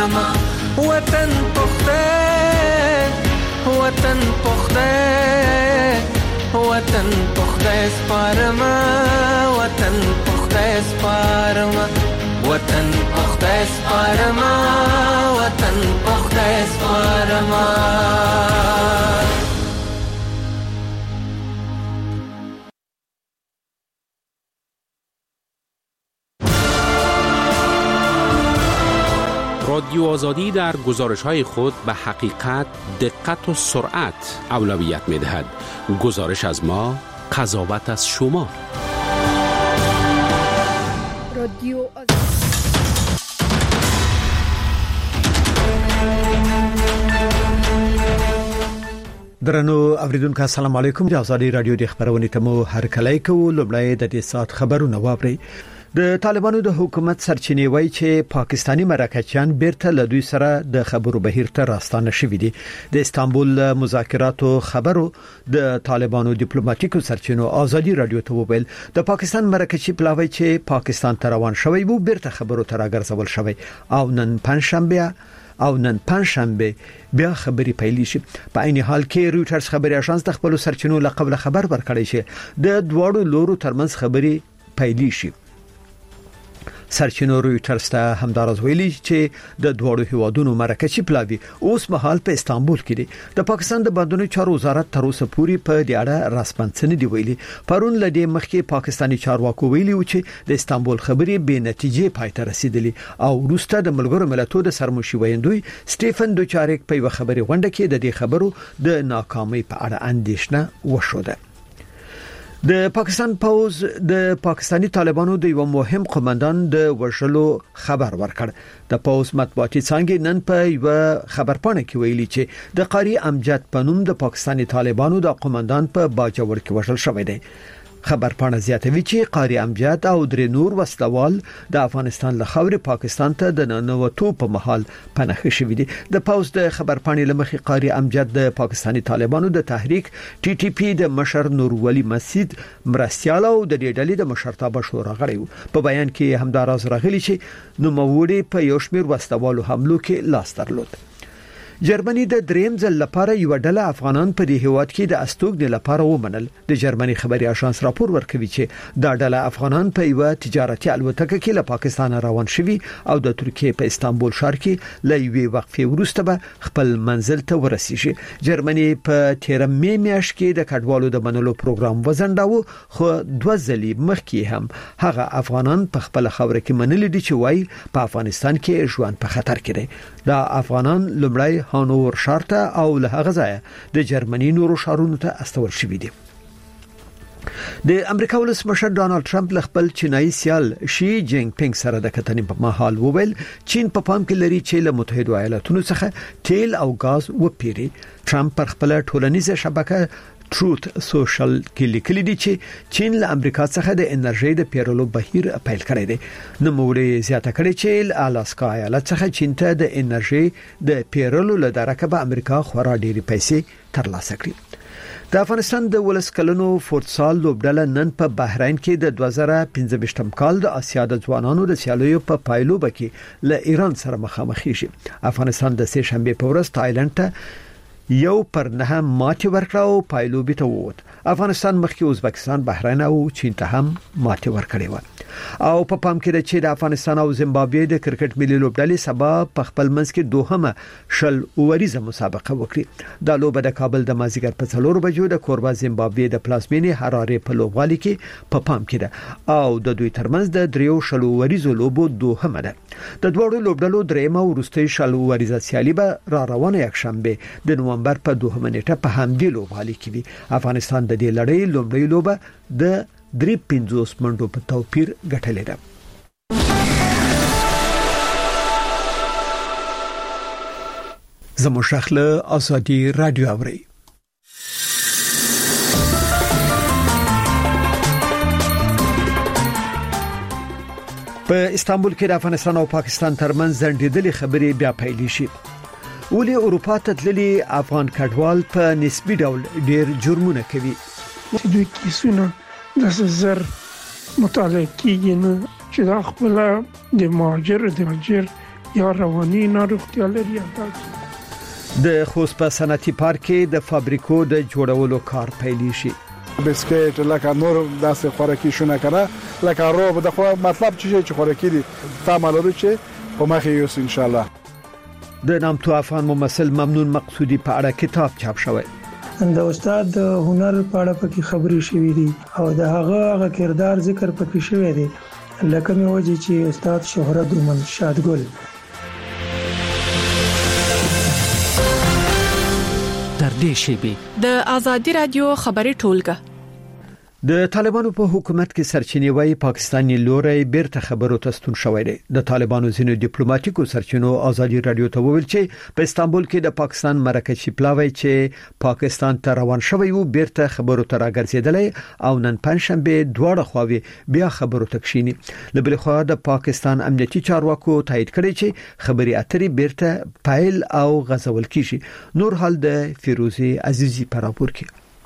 سپارما وطن پخته وطن پخته وطن پخته سپارما وطن پخته سپارما وطن پخته سپارما وطن پخته سپارما. رادیو آزادی در گزارش‌های خود به حقیقت، دقت و سرعت اولویت می‌دهد. گزارش از ما، قضاوت از شما. رادیو درنو اوریدونکو السلام علیکم. د آزادی رادیو د خبرونې تمو هر کله کوو لومړی د دې سات خبرونه واوري. د طالبانو د حکومت سرچینې وایي چې پاکستانی مرکچیان بیرته له دوی سره د خبرو بهیر ته راستانه شوي دي. د استانبول مذاکراتو خبرو د طالبانو ډیپلوماټیکو سرچینو آزادی رادیو ته وویل د پاکستان مرکچی پلاوی چې پاکستان ته روان شوی وو بیرته خبرو ته راګرځول شوی او نن پنځشنبه بیا خبري پیلې شي. په عین حال کې رويټرز خبري اژانس د خپل سرچینو لقب خبر ورکړی شي د دوړو لورو ترمنځ خبري پیلې شي. سرچینو رويټرز ته همدارز ویلي چې د دوړو هیوادونو مرکزی پلاوی اوس مهال په استانبول کې دي. د پاکستان د بندونو چارو وزارت تر اوسه پورې په دې اړه رسمنځنه دی ویلي. پرون لدې مخکې پاکستانی چارواکو ویلي و چې د استانبول خبري به نتیجې پای ته رسیدلې او وروسته د ملګرو ملتونو د سرمشي ویندوی سټيفن دوچارک په یو خبري غونډه کې د دې خبرو د ناکامۍ په اړه اندېښنه وشوده. د پاکستان پوز د پاکستانی طالبانو د یو مهم قومندان د وژلو خبر ورکړ. د پوز مطبوعاتي څنګه نن په یو خبرپاڼه کې ویلي چې د قاری امجد پنوم د پاکستانی طالبانو د قومندان په باجوړ کې وژل شوی دی. خبرپاڼه زیاتوي چې قاری امجد او درې نور وسلوال د افغانستان له خاورې پاکستان ته د ننوتو په محل پناه شوی دي. د پوز د خبرپاڼې لمخې قاری امجد د پاکستانی طالبانو د تحریک ټي ټي پی د مشر نور ولی مسجد مرستيال او د دې ډلې د مشرتابه شورا غړي وو. په بیان کې همداراز راغلي چې نوموړي په یو شمېر وسلوالو حملو کې لاس درلود. جرمني د دریم ځل لپاره یو ډله افغانان په دې هیواد کې د استوګنې لپاره ومنل. د جرمني خبري اژانس راپور ورکوي چې دا ډله افغانان په یو تجارتي الوتکه کې له پاکستان روان شوي او د ترکیه په استانبول ښار کې له یوې وقفې وروسته به خپل منزل ته ورسیږي. جرمني په 13 می میاشت کې د کډوالو د منلو پروګرام وزنډاوه خو 2 ځلې مخکې هم هغه افغانان په خپل خاور کې منل دي چې وایي په افغانستان کې ژوند په خطر کې دی. دا افغانان لومړی هانوور شارته او له هغه ځای د جرمني نورو شارونو ته استول شوي دي. د امریکا ولسمشر ډانلډ ټرمپ خپل چینایي سیال شي جینګ پینګ سره د کتنې په مهال وویل چین په پام کې لري چې له متحده ایالاتونو څخه تیل او غاز وپیري. ټرمپ پر خپل ټولنیزه شبکه ټروت سوشل کې لیکلي دي چې چین له امریکا څخه د انرژي د پیرلو بهیر پیل کړی دی. نوموړي زیاته کړې چې الاسکا ایالت څخه چین ته د انرژي د پیرلو له درکه به امریکا خورا ډېری پیسې ترلاسه کړي. د افغانستان د ولسکلنو فوتسال لوبډله نن په بحرین کې د 2015م کال د اسیا د ځوانانو د سیالیو په پایلوبه کې له ایران سره مخامخ شي. افغانستان د سه شنبه په ورځ تایلند ته 1-9 ماتې ورکړه او پایلوبي ته ووت. افغانستان مخکې ازبکستان، بحرین او چین ته هم ماتې ورکړې و. او په پام کې ده چې د افغانستان او زیمبابوې د کرکټ ملي لوبډلې سبا په خپل منځ کې دوهمه شل اوریزه مسابقه وکړي. دا لوبه د کابل د مازیګر په 4 بجو د کوربه زیمبابوې د پلازمینې حرارې په لوبغالي کې په پام کې ده او د دوی ترمنځ د دریو شل اوریزو لوبو دوهمه ده. د دوړو لوبډلو درېمه او وروستۍ شل اوریزه سیالي به را روانه یک شنبه د نومبر په 2 نیټه په همدې لوبغالي کې وي. افغانستان د دې لړۍ لومړی لوبه د 350 منډو په توپیر ګټلې ده. زموږ شخله ازادي رادیو اوري. په استانبول کې د افغانستان او پاکستان ترمنځ ځنډېدلې خبرې بیا پیل شي. ولې اروپا ته تللي افغان کډوال په نسبي ډول ډېر جرمونه کوي. دوی کیسونه د زر مطالعه کیږي نه چې دا خپل د مهاجر یا رواني ناروغتیا لري. د خوست په صنعتي پارک کې د فابریکو د جوړولو کار پیل شي. بسکټ لکه نور داسې خوراکي شونه کنه لکه روب د خو مطلب چې خوراکي دي تعاملو چې په مخه یو ان شاء الله. د نامتو افغان ممثل ممنون مقصودی په اړه کتاب چاپ شوی. د استاد د هنر په اړه پکې خبرې شوې دي او د هغه کردار ذکر پکې شوی دی لکه مې وځي چې استاد شهرت دومن شادګل. در دې شیبه د ازادي رادیو خبري ټولګه. د طالبانو په حکومت کې سرچینې وايي پاکستاني لوري بیرته خبرو ته ستون شوی دی. د طالبانو ځینو ډیپلوماټیکو سرچینو ازادي رادیو ته وویل چې په استانبول کې د پاکستان مرکزي پلاوی چې پاکستان ته روان شوی وو بیرته خبرو ته راګرځیدلی او نن پنځشنبه دواړه خواوې بیا خبرو ته کښینی. لبل خو د پاکستان امنیتي چارواکو تایید کړی چې خبري اترې بیرته پایل او غزول کیږي. نور حال د فیروزی عزیزی پر راپور کې.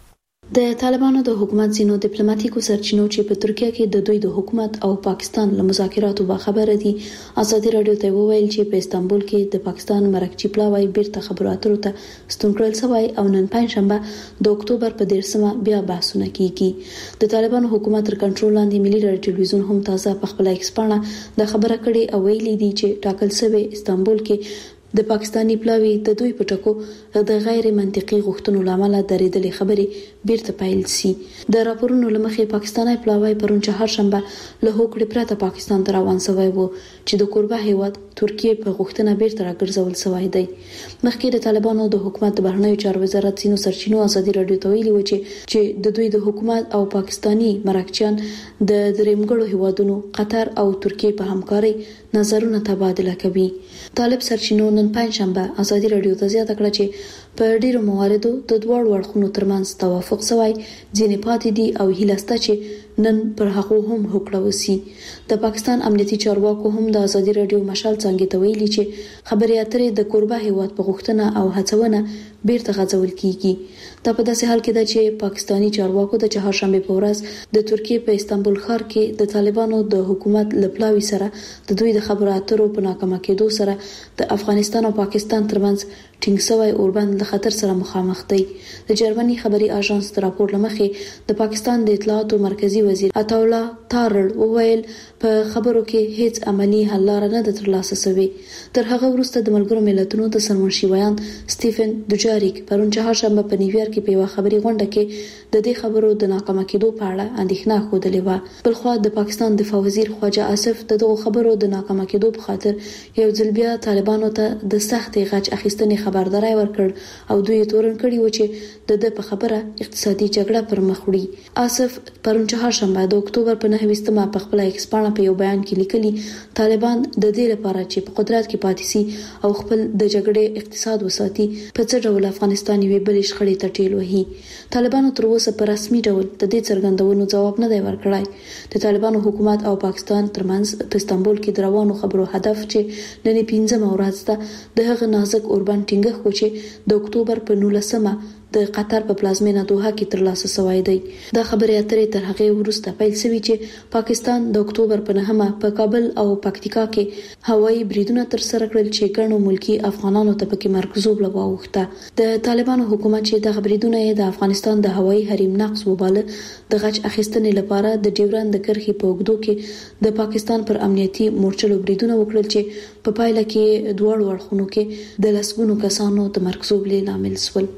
د طالبانو د حکومت ځینو ډیپلوماټیکو سرچینو چې په ترکیه کې د دوی د حکومت او پاکستان له مذاکراتو باخبره دي ازادي رادیو ته وویل چې په استانبول کې د پاکستان مرکزي پلاوی بیرته خبرو اترو ته ستون کړل شوی او نن پنځشنبه د اکتوبر په 13مه بیا بحثونه کیږي. د طالبانو حکومت تر کنټرول لاندې ملي رادیو ټلویزیون هم تازه په خپل ایکس پاڼه د خبره کړې او ویلي دي چې ټاکل شوی استانبول کې د پاکستاني پلاوی د دوی پټکو د غیر منطقي غوښتنو لامل درېدلې خبرې بیرته پایل شي. د راپورونو لمخې پاکستاني پلاوی پرون چهارشنبه له هوکړې پرته پاکستان ته روان شوی وو چې د کوربه هیواد ترکیه په غوښتنه بیرته راګرځول شوی دی. مخکې د طالبانو د حکومت د بهرنیو چارو وزارت ځینو سرچینو ازادي رادیو ته ویلي و چې د دوی د حکومت او پاکستاني مرکچیان د دریمګړو هیوادونو قطر او ترکیه په همکاري نظرونه تبادله کوي. طالب سرچینو نن پنځشنبه ازادي رادیو ته زیاته کړه چې په ډیرو مواردو د دواړو اړخونو ترمنځ توافق شوی ځینې پاتې دي او هیله شته چې نن پر هغه هم هوکړه وسی. د پاکستان امنیتي چارواکو هم د ازادي رادیو مشال څنګه ته ویلي چې خبري اترې د کوربه هیواد په غوښتنه او هڅونه بیرته غځول کیږي. دا په داسې حال کې ده چې پاکستانی چارواکو د چهارشنبه په ورځ د ترکیه په استانبول ښار کې د طالبانو د حکومت لپلاوي سره د دوی د خبرو اترو په ناکامه کېدو سره د افغانستان او پاکستان ترمنځ ټینګ شوی اوربند له خطر سره مخامخ دی. د جرمني خبري اژانس د راپور لمخې د پاکستان د اطلاعاتو مرکزی وزیر عطاالله تارړ وویل په خبرو کې هیڅ عملی حل لار نه ترلاسه شوې. تر هغه وروسته د ملګرو ملتونو د سرمنشیویان سټیفن دوجاریک پرون چهارشنبه په نیویارک کې په یو خبري غونډه کې د دې خبرو د ناکامه کېدو په اړه اندېښنه خوده و. بلخو د پاکستان دفاع وزیر خواجه آصف دغه خبرو د ناکامه کېدو په خاطر یو ځل بیا طالبانو ته د سخت غچ اخیستنې خبرداري ورکړ او دوی تورن کړي و چې د په خبره اقتصادي جګړه پر مخ وړي. آصف پرون چهارشنبه د اکتوبر په 9مه په خپل ایکس پاڼه په یو بیان کې لیکلي طالبان د دې لپاره چې په قدرت کې پاتې سي او خپل د جګړې اقتصاد وساتي په څه ډول افغانستان یې بلې شخړې ته ټیل وهي. طالبانو تر اوسه په رسمي ډول د دې څرګندونو جواب نه دی ورکړی. د طالبانو حکومت او پاکستان ترمنځ په استانبول کې د روانو خبرو هدف چې نن 15مه ورځ ده د هغه نازک اوربان ټینګښت و چې د اکتوبر په 19مه د قطر په پلازمینه دوحه کې ترلاسه شوی دی. دا خبرې اترې تر هغه وروسته پیل شوې چې پاکستان د اکتوبر په 9مه په کابل او پکتیکا کې هوایي بریدونه تر سره کړل چې ګڼو ملکی افغانانو ته پکې مرکزوب لواوخته. د طالبانو حکومت چې د بریدونه د افغانستان د هوایي حریم نقض وباله د غچ اخیستنې لپاره د ډیورند د کرښې په اوږدو کې د پاکستان پر امنیتي مورچلو بریدونه وکړل چې په پایله کې دواړو اړخونو کې د لسګونو کسانو د مرکزوب لامل شول.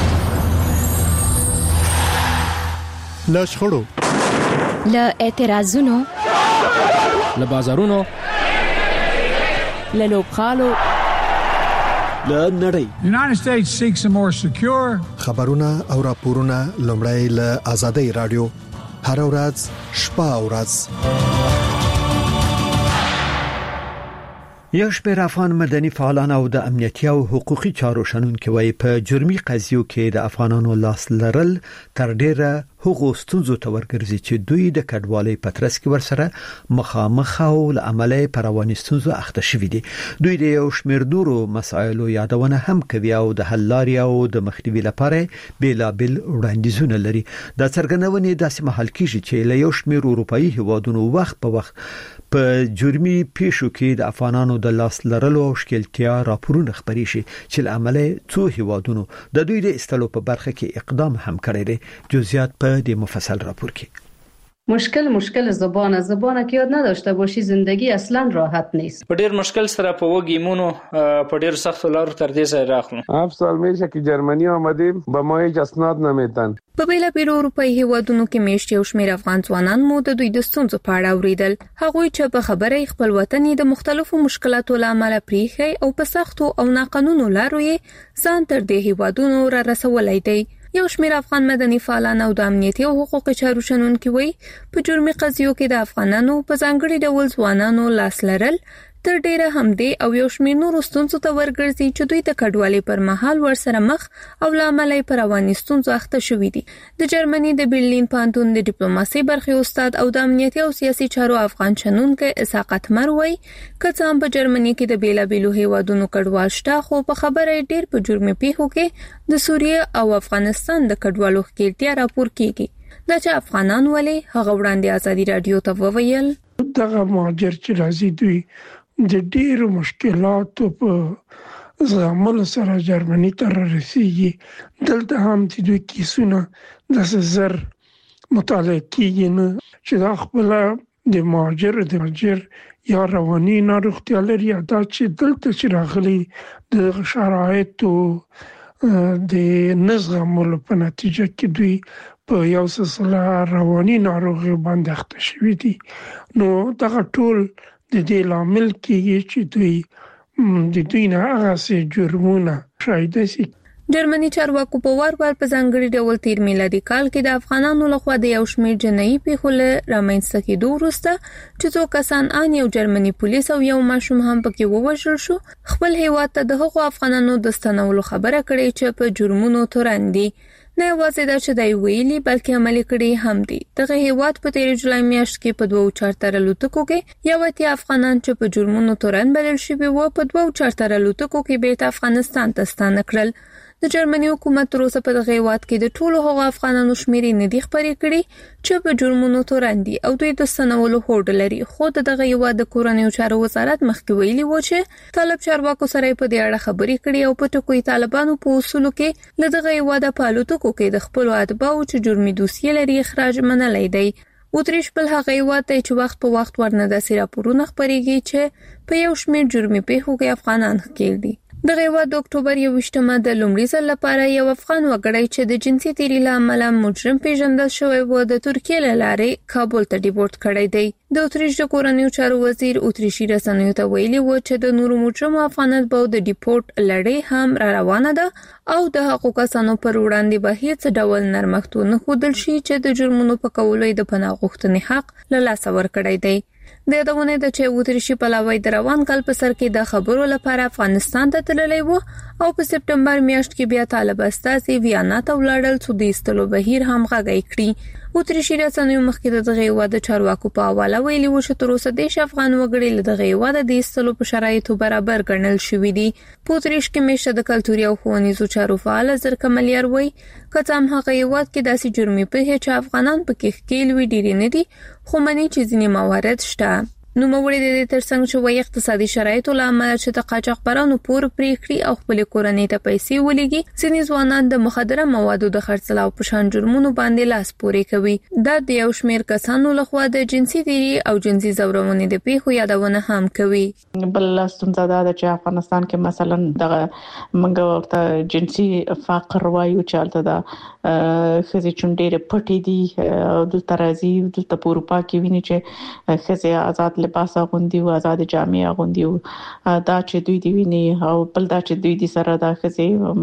له شخړو، له اعتراضونو، له بازارونو، له لوبخالو، له نړۍ. United States seeks a more secure خبرونه او راپورونه لومړی له آزادۍ رادیو هر ورځ شپه او ورځ. یو شمېر افغان مدني فعالان او د امنیتي او حقوقي چارو شنونکو وايي په جرمي قضیو کې د افغانانو لاس لرل تر ډیره هغو ستونزو ته ورګرځي چې دوی د کډوالۍ پترس کې ورسره مخامخ او لعملي پرواني ستونزو اخته شوي دي. دوی د یو شمېر نورو مسایلو یادونه هم کوي او د حل لارې او د مخنیوي لپاره بیلابل وړاندیزونه لري. دا څرګندونه داسې محل کیږي چې له یو شمېر اروپאי هیوادونو وخت په وخت په جرمي پیښو کې د افغانانو د لاس لرلو او شکلتیا راپورونه خبري شي چې عمله څو هیوادونو د دوی د استلو په برخه کې اقدام هم کړی دی. جزئیات په دې مفصل راپور کې. مشکل زبانه که یاد نداشته باشی زندگی اصلا راحت نیست. په ډیر مشکل سره په وګیمونو په ډیر سخت لارو تر دې ځای راغلو. 7 سال میشه که جرمنی آمدیم با ما هیچ اسناد نمیدن. په بیلابیلو اروپאי هیوادونو کې میشت یو شمېر افغان ځوانان مو د دوی د ستونزو په اړه اوریدل. هغوی چې په خبره خپل وطن د مختلفو مشکلاتو لامل پریخي او په سختو او ناقانونو لارو یې ځان تر دې هیوادونو را رسولای دی. یو شمېر افغان مدني فعالان او د امنیتي او حقوقي چارو شنونکي وایي په جرمي قضیو کې د افغانانو په ځانګړي ډول ځوانانو لاس لرل تر ډیره هم دی او یو شمېر نورو ستونزو ته ورګرځي چې دوی د کډوالۍ پر مهال ورسره مخ او لامل په رواني ستونزو اخته شوي دي. د جرمني د برلین پوهنتون د ډیپلوماسي برخې استاد او د امنیتي او سیاسي چارو افغان شنونکي اسحاق اتمر وایي که څه په جرمني کې د بیلابیلو هیوادونو کډوال شته خو په خبره ډیر په جرمي پیښو کې د سوریه او افغانستان د کډوالو ښکېلتیا راپور کیږي. دا چې افغانان ولې هغه وړاندې ازادي رادیو ته وویل دغه مهاجر چې راځي دوی د ډېرو مشکلاتو په زغملو سره جرمني ته رسیږي. دلته هم چې دوی کیسونه داسې زر مطالعه کیږي نه چې دا خپل د مهاجر یا رواني ناروغتیا لري یا دا چې دلته چې راغلي د شرایطو د نزغملو په نتیجه کې دوی په یو سلسله رواني ناروغي باندې اخته شوي دي. نو دغه ټول د دې لامل کېږي چې دوی نه هغه جرمونه شایده شي. جرمني چارواکو په وار په ځانګړي ډول تیر میلادي کال کې د افغانانو لخوا د یو شمېر جنایي پیښو له رامنځته کېدو وروسته چې څو کسان ان یو جرمني پولیس او یو ماشوم هم پکې ووژل شو خپل هیواد ته د هغو افغانانو د ستنولو خبره کړې چې په جرمونو تورن دي. نه یوازې دا چې دای ویلي بلکې عملي کړي هم دي. دغه هیواد په 13 جولای میاشت کې په 2 چارتر الوتکو کې یو اتیا افغانان چې په جرمونو تورن بلل شوي وو په 2 چارتر الوتکو کې بیرته افغانستان ته ستانه کړل. د جرمني حکومت تر اوسه په دغه هیواد کې د ټولو هغو افغانانو شمېرې نه دي خبرې کړي چې په جرمونو تورن دي او دوی د ستنولو هوډ لري. خو دغه هیواد د کورنیو چارو وزارت مخکې ویلي و چې طالب چارواکو سره په دې اړه خبرې کړي او په ټکوي طالبانو په اصولو کې له دغه هیواد په الوتکو کې د خپل اتباعو چې جرمي دوسیه لري اخراج منلای دی. اوتریش بل هغه هیواد ته چې وخت په وخت ورنه داسې راپورونه خبرېږي چې په یو شمېر جرمي پیښو کې افغانان ښکېل دي. دغه هیواد د اکتوبر 28 د لومړي ځل لپاره یو افغان وګړی چې د جنسي تیري له امله مجرم پیژندل شوی و د ترکیې له لارې کابل ته ډیپورت کړی دی. د اوتریش د کورنیو چارو وزیر اوتریشي رسنیو ته ویلي و چې د نورو مجرمو افغانانو په د ډیپورت لړۍ هم را روانه ده او د حقوقو کسانو پر وړاندې به هیڅ ډول نرمښتونه ښودل شي چې د جرمونو په کولو د پناه غوښتنې حق له لاسه ورکړی دی. د یادونه ده چې اوتریشي پلاوی د روان کال په سر کې د خبرو لپاره افغانستان ته تللی و او په سپټمبر میاشت کې بیا طالب استازي ویانا ته ولاړل چې د استلو بهیر هم غږی کړي. اوتریشي رسنیو مخکې دغه هیواد د چارواکو په حواله ویلي و چې تر اوسه دیش افغان وګړي له دغه هیواد د استلو په شرایطو برابر ګڼل شوي دي. په اوتریش کې میشته د کلتوري او ښوونیزو چارو فعال زرکملیار وایي که څه هم هغه هیواد کې داسې جرمي پیښې چې افغانان پکې ښکېل وي ډېرې نه دي خو مني چې ځینې موارد شته. نوموړي د دې ترڅنګ چې وایي اقتصادي شرایطو له امله چې د قاچاقبرانو پور پرې کړي او خپل کورنۍ ته پیسې ولېږي ځینې ځوانان د مخدره موادو د خرڅلاو په شان جرمونو باندې لاس پورې کوي. دا د یو شمېر کسانو لخوا د جنسي تیري او جنسي زورونې د پیښو یادونه هم کوي. بل ستونزه دا ده چې افغانستان کې مثلا دغه منګه ورته جنسي فقر وایو چې البته دا خزي چونډېره پټې دي دلته راځي دلته په اروپا کې ویني چې خزي آزاد لباس غوندي او آزاد جامې غوندي دا چې دوی دی ویني او بل دا چې دوی دي سره دا خزي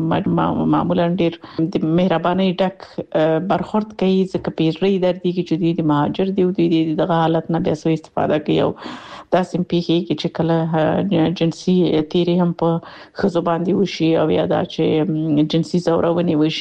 معمولا ډیر د مهرباني ډک برخورد کوي ځکه پیری درته کې چې دوی د مهاجر دی او دوی دغه حالت نه بیا سو استفاده کوي او دا سم پیږي چې کله جنسي تیری هم په خزو باندې وشي او یا دا چې جنسي زورونه وشي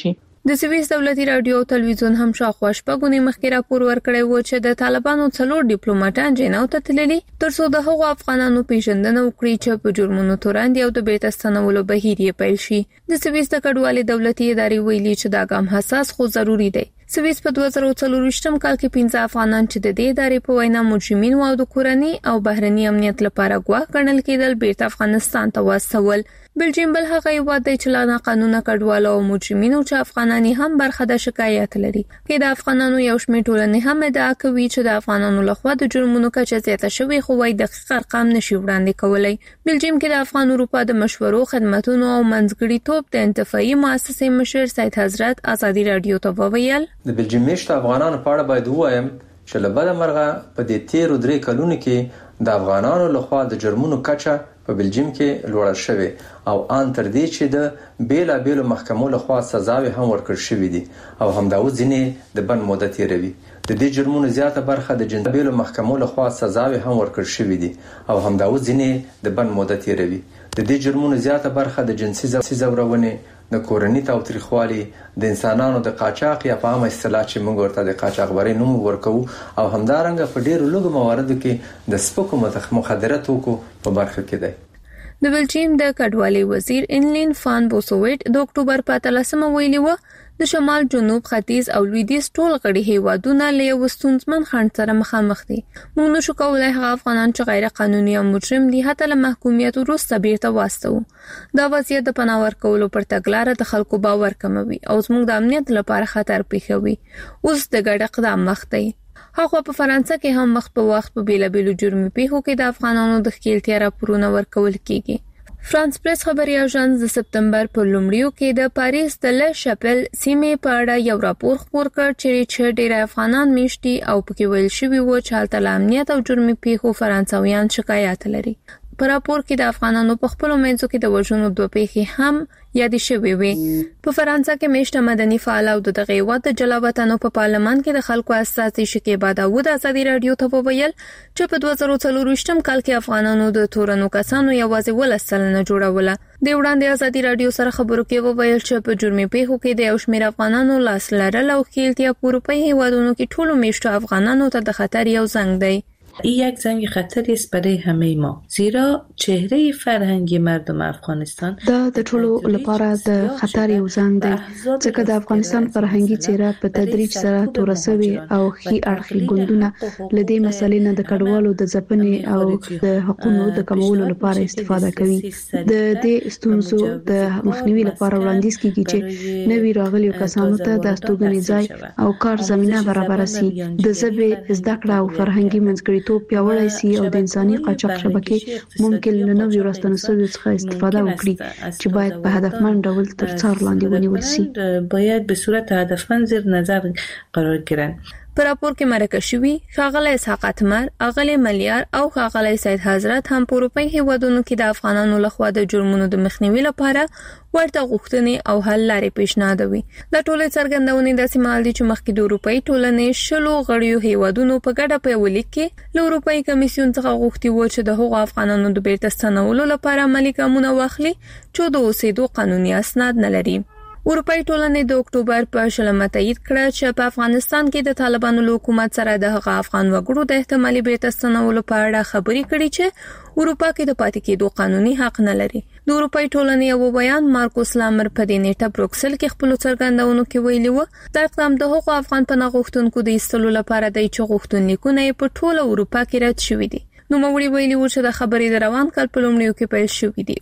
د سویس دولتي رادیو او تلویزیون هم شاوخوا شپږونی مخکې راپور ورکړی و چې د طالبانو 4 ډیپلوماټان جناو ته تللي ترڅو د هغو افغانانو پیژندنه وکړي چې په جرمونو تورن دي او د بیرته ستنولو بهیر یې پیل شي. د سویس د کډوالۍ دولتي ادارې ویلي چې دا ګام حساس خو ضروری دی. سویس په 2024 کال کې 15 افغانان چې د دې ادارې په وینا مجرمین او د کورنۍ او بهرني امنیت لپاره ګواښ ګڼل کېدل بیرته افغانستان ته واستول. بلجیم بل هغه هیواد دی چې لا قانونا کډوالو او مجرمینو چې افغانانی هم برخه د شکایت لري. کې د افغانانو یو شمېر ټولنې هم ادعا کوي چې د افغانانو لخوا د جرمونو کچه زیاته شوې خو وايي دقیق ارقام نشي وړاندې کولای. بلجیم کې د افغان اروپا د مشورو خدماتو او منځګړیتوب د انتفاعي مؤسسې مشر سید حضرت ازادي رادیو ته وویل د بلجیم میشته افغانانو په اړه باید وایم چې لبد مرغه په دې 13 کلونو کې د افغانانو لخوا د جرمونو کچه په بلجیم کې لوړه شوې او ان تر دې چې د بیلابېلو محکمو لخوا سزاوي هم ورکړل شوې دي او همداوز ځینې د بند مدت تیروي. د دې جرمونو زیاته برخه د جنسیتي محکمو لخوا سزاوي هم ورکړل شوې دي او همداوز ځینې د بند مدت تیروي. د دې جرمونو زیاته برخه د جنسي زورونې، د کورنۍ تاوتریخوالي، د انسانانو د قاچاق یا په عامه اصطلاح چې موږ ورته د قاچاقبرۍ نوم ورکوو او همدارنګه په ډیرو لږو مواردو کې د سپکو مخدره توکو په برخه کې دی. د بلجیم د کډوالۍ وزیر انلین فان بوسویټ د اکتوبر په 13 ویلي و د شمال، جنوب، ختیځ او لویدیځ ټول غړي هیوادونه له یو ستونزمن خنډ سره مخامخ دي. موږ نشو کولای هغه افغانان چې غیر قانوني او مجرم دي حتی له محکومیت وروسته بیرته واستو. دا وضعیت د پناه ورکولو پر تګلاره د خلکو باور کموي او زموږ د امنیت لپاره خطر پیښوي. اوس د ګډ اقدام مخ دی. هغه په فرانسه کې هم مخ په وخت په بیلابېلو جرمي پیښو کې د افغانانو د ښکېلتیا راپورونه ورکول کیږي. فرانس پریس خبري اژانس د سپتمبر په لومړیو کې د پاریس د ل شاپل سیمې په اړه یو راپور خپور کړ چې ډېر افغانان میشتي او پکې ویل شوی و چې هلته له امنیت او جرمي پیښو فرانسویان شکایت لري. په راپور کې د افغانانو په خپل منځو کې د وژنو 2 پیښې هم یادې شوې وي. په فرانسه کې میشته مدني فعال او دغه هیواد د جلاوطنو په پارلمان کې د خلکو اساسي شکیبا داوود ازادي رادیو ته وویل چې په 2024 کال کې افغانانو د تورنو کسانو یوازې 10% جوړوله. د وړاندې ازادي رادیو سره خبرو کې وویل چې په جرمي پیښو کې د یو شمېر افغانانو لاس لرل او ښکېلتیا په اروپایي هیوادونو کې ټولو میشته افغانانو ته د خطر یو زنګ دی. این یک زنگ خطری است برای همه ما، زیرا چهره فرهنگی مردم افغانستان دا د ټولو لپاره د خطر یو زنګ دی ځکه د افغانستان فرهنګي څیره په تدریج سره تورسوي او خي اړخي ګوندونه لدې مسلې نه د کډوالو د ځپنې او د حقوقو د کمولو لپاره استفاده کوي. د دې ستونزو د مخنیوي لپاره وړاندیز کیږي چې نوي راغلي کسانو ته د استوګنې ځای او کار زمينه برابر شي، د ژبې زده کړه او فرهنګي منځګړیتوب پیاوړی شي او د انساني قاچاق شبکې ممکن له نویو راستنسوي څخه استفاده وکړي چې باید په هدفمند ډول تر څار لاندې ونیول شي. باید به صورت هدفمند زیر نظر قرار گیرند. په راپور کې مرکه شوی ښاغلی اسحاق اتمر، اغلی ملیار او ښاغلی سید حضرت هم په اروپایي هیوادونو کې د افغانانو لخوا د جرمونو د مخنیوي لپاره ورته غوښتنې او حل لارې پیشنهادوي. دا ټولې څرګندونې داسې مهال دي چې مخکې د اروپایي ټولنې 10 غړیو هیوادونو په ګډه په یو لیک کې له اروپایي کمیسیون څخه غوښتي و چې د هغو افغانانو د بیرته ستنولو لپاره عملي ګامونه واخلي چې د اوسېدو قانوني اسناد نه لري. اروپایي ټولنې د اکتوبر په 20 تایید کړ چې په افغانستان کې د طالبانو له حکومت سره د هغه افغان وګړو د احتمالي بیرته ستنولو په اړه خبرې کړې چې اروپا کې د پاتې کېدو قانوني حق نه لري. د اروپایي ټولنې یو بیان مارکوس لامر په دې نیټه بروکسل کې خپل څرګندونو کې ویلي و دا اقدام د هغو افغان پناه غوښتونکو د ایستلو لپاره دی چې غوښتنلیکونه یې په ټوله اروپا کې رد شوي دي. نو موري ویلي و چې د خبرې د روان کال په لومړیو کې پیل شوې دي.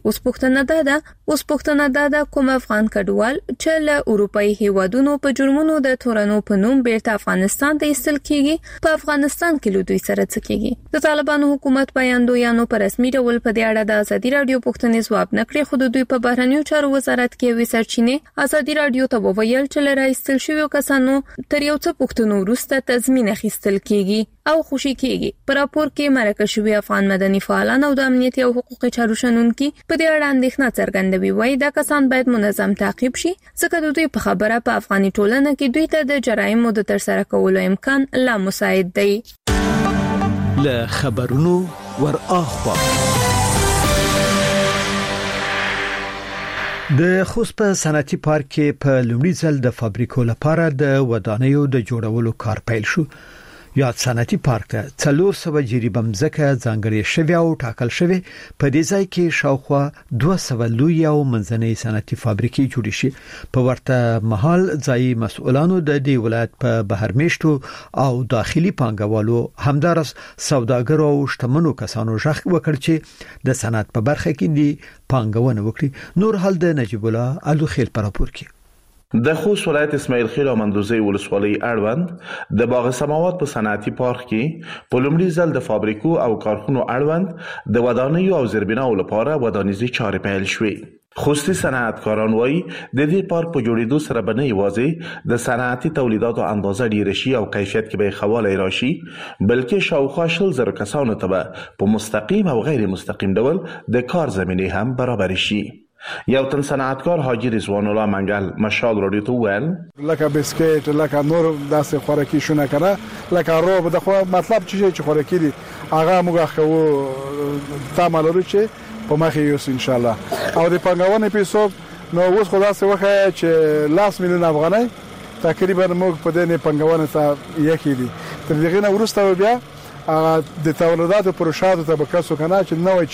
اوس پوښتنه ده کوم افغان کډوال چې له اروپایي هیوادونو په جرمونو د تورنو په نوم بیرته افغانستان ته ایستل کیږي په افغانستان کې له دوی سره څه کیږي. د طالبانو حکومت بیانونو په رسمي ډول په دې اړه د ازادي رادیو پوښتنې ځواب نه کړی، خو د دوی په بهرنیو چارو وزارت کې وی سرچینې ازادي رادیو ته وویل چې لره ایستل شوی کسانو تر یو څه پوښتنو وروسته تضمین اخیستل کیږي او خوشی کیږي. په راپور کې مرکه شوی افغان مدني فعالان او د امنیتي او حقوقي چارو شنونکي په دې اړه اندېښنه څرګندوي. وایي دا کسان باید منظم تعقیب شي ځکه د دوی په خبره په افغاني ټولنه کې دوی ته د جرایمو د ترسره کولو امکان لا مساعد دی. له خبرونو ور اخوا د خوست په صنعتي پارک کې په لومړي ځل د فابریکو لپاره د ودانیو د جوړولو کار پیل شو. یاد صنعتي پارک ته 400 جریبه مځکه ځانګړې شوې او ټاکل شوې. په دې ځای کې شاوخوا 200 لوی او منځنۍ صنعتي فابریکې جوړې شي. په ورته مهال ځایي مسؤلانو د دې ولایت په بهرمېشتو او داخلي پانګوالو همدارس سوداګرو او شتمنو کسانو ژغ وکړ چې د صنعت په برخه کې دي پانګونه وکړي. نور حال د نجیب الله الوخیل پر راپور کې. د خوست ولایت اسماعیل خیل او مندوزی ولسوالۍ اړوند د باغ سماوات په صنعتي پارک کې په لومړي ځل د فابریکو او کارخونو اړوند د ودانیو او زیربناو لپاره ودانیزي چارې پیل شوې. خوستي صنعتکاران وایي د دې پارک په جوړېدو سره به نه یوازې د صنعتي تولیداتو اندازه ډیره شي او کیفیت کې به خواله راشي، بلکې شاوخوا 100,000 کسانو ته به په مستقیم او غیر مستقیم ډول د کار زمینه هم برابر شي. یو تن صنعتکار حاجی رضوان الله منګل مشال رادیو ته ویل لکه بسکټ لکه نور داسې خوراکي شونه کنه لکه روب د خو مطلب چې خوراکي دي هغه موږ خو تعاملو چې په مخه یو ان شاء الله او د پنګاونه پیسو نو اوس خدا سه وخه چې لاس میلیون افغانۍ تقریبا موږ په دې پنګاونه ته یکی دي تر دغه نه ورسته بیا د تولیداتو پروژو ته بکاسو کنه چې نوې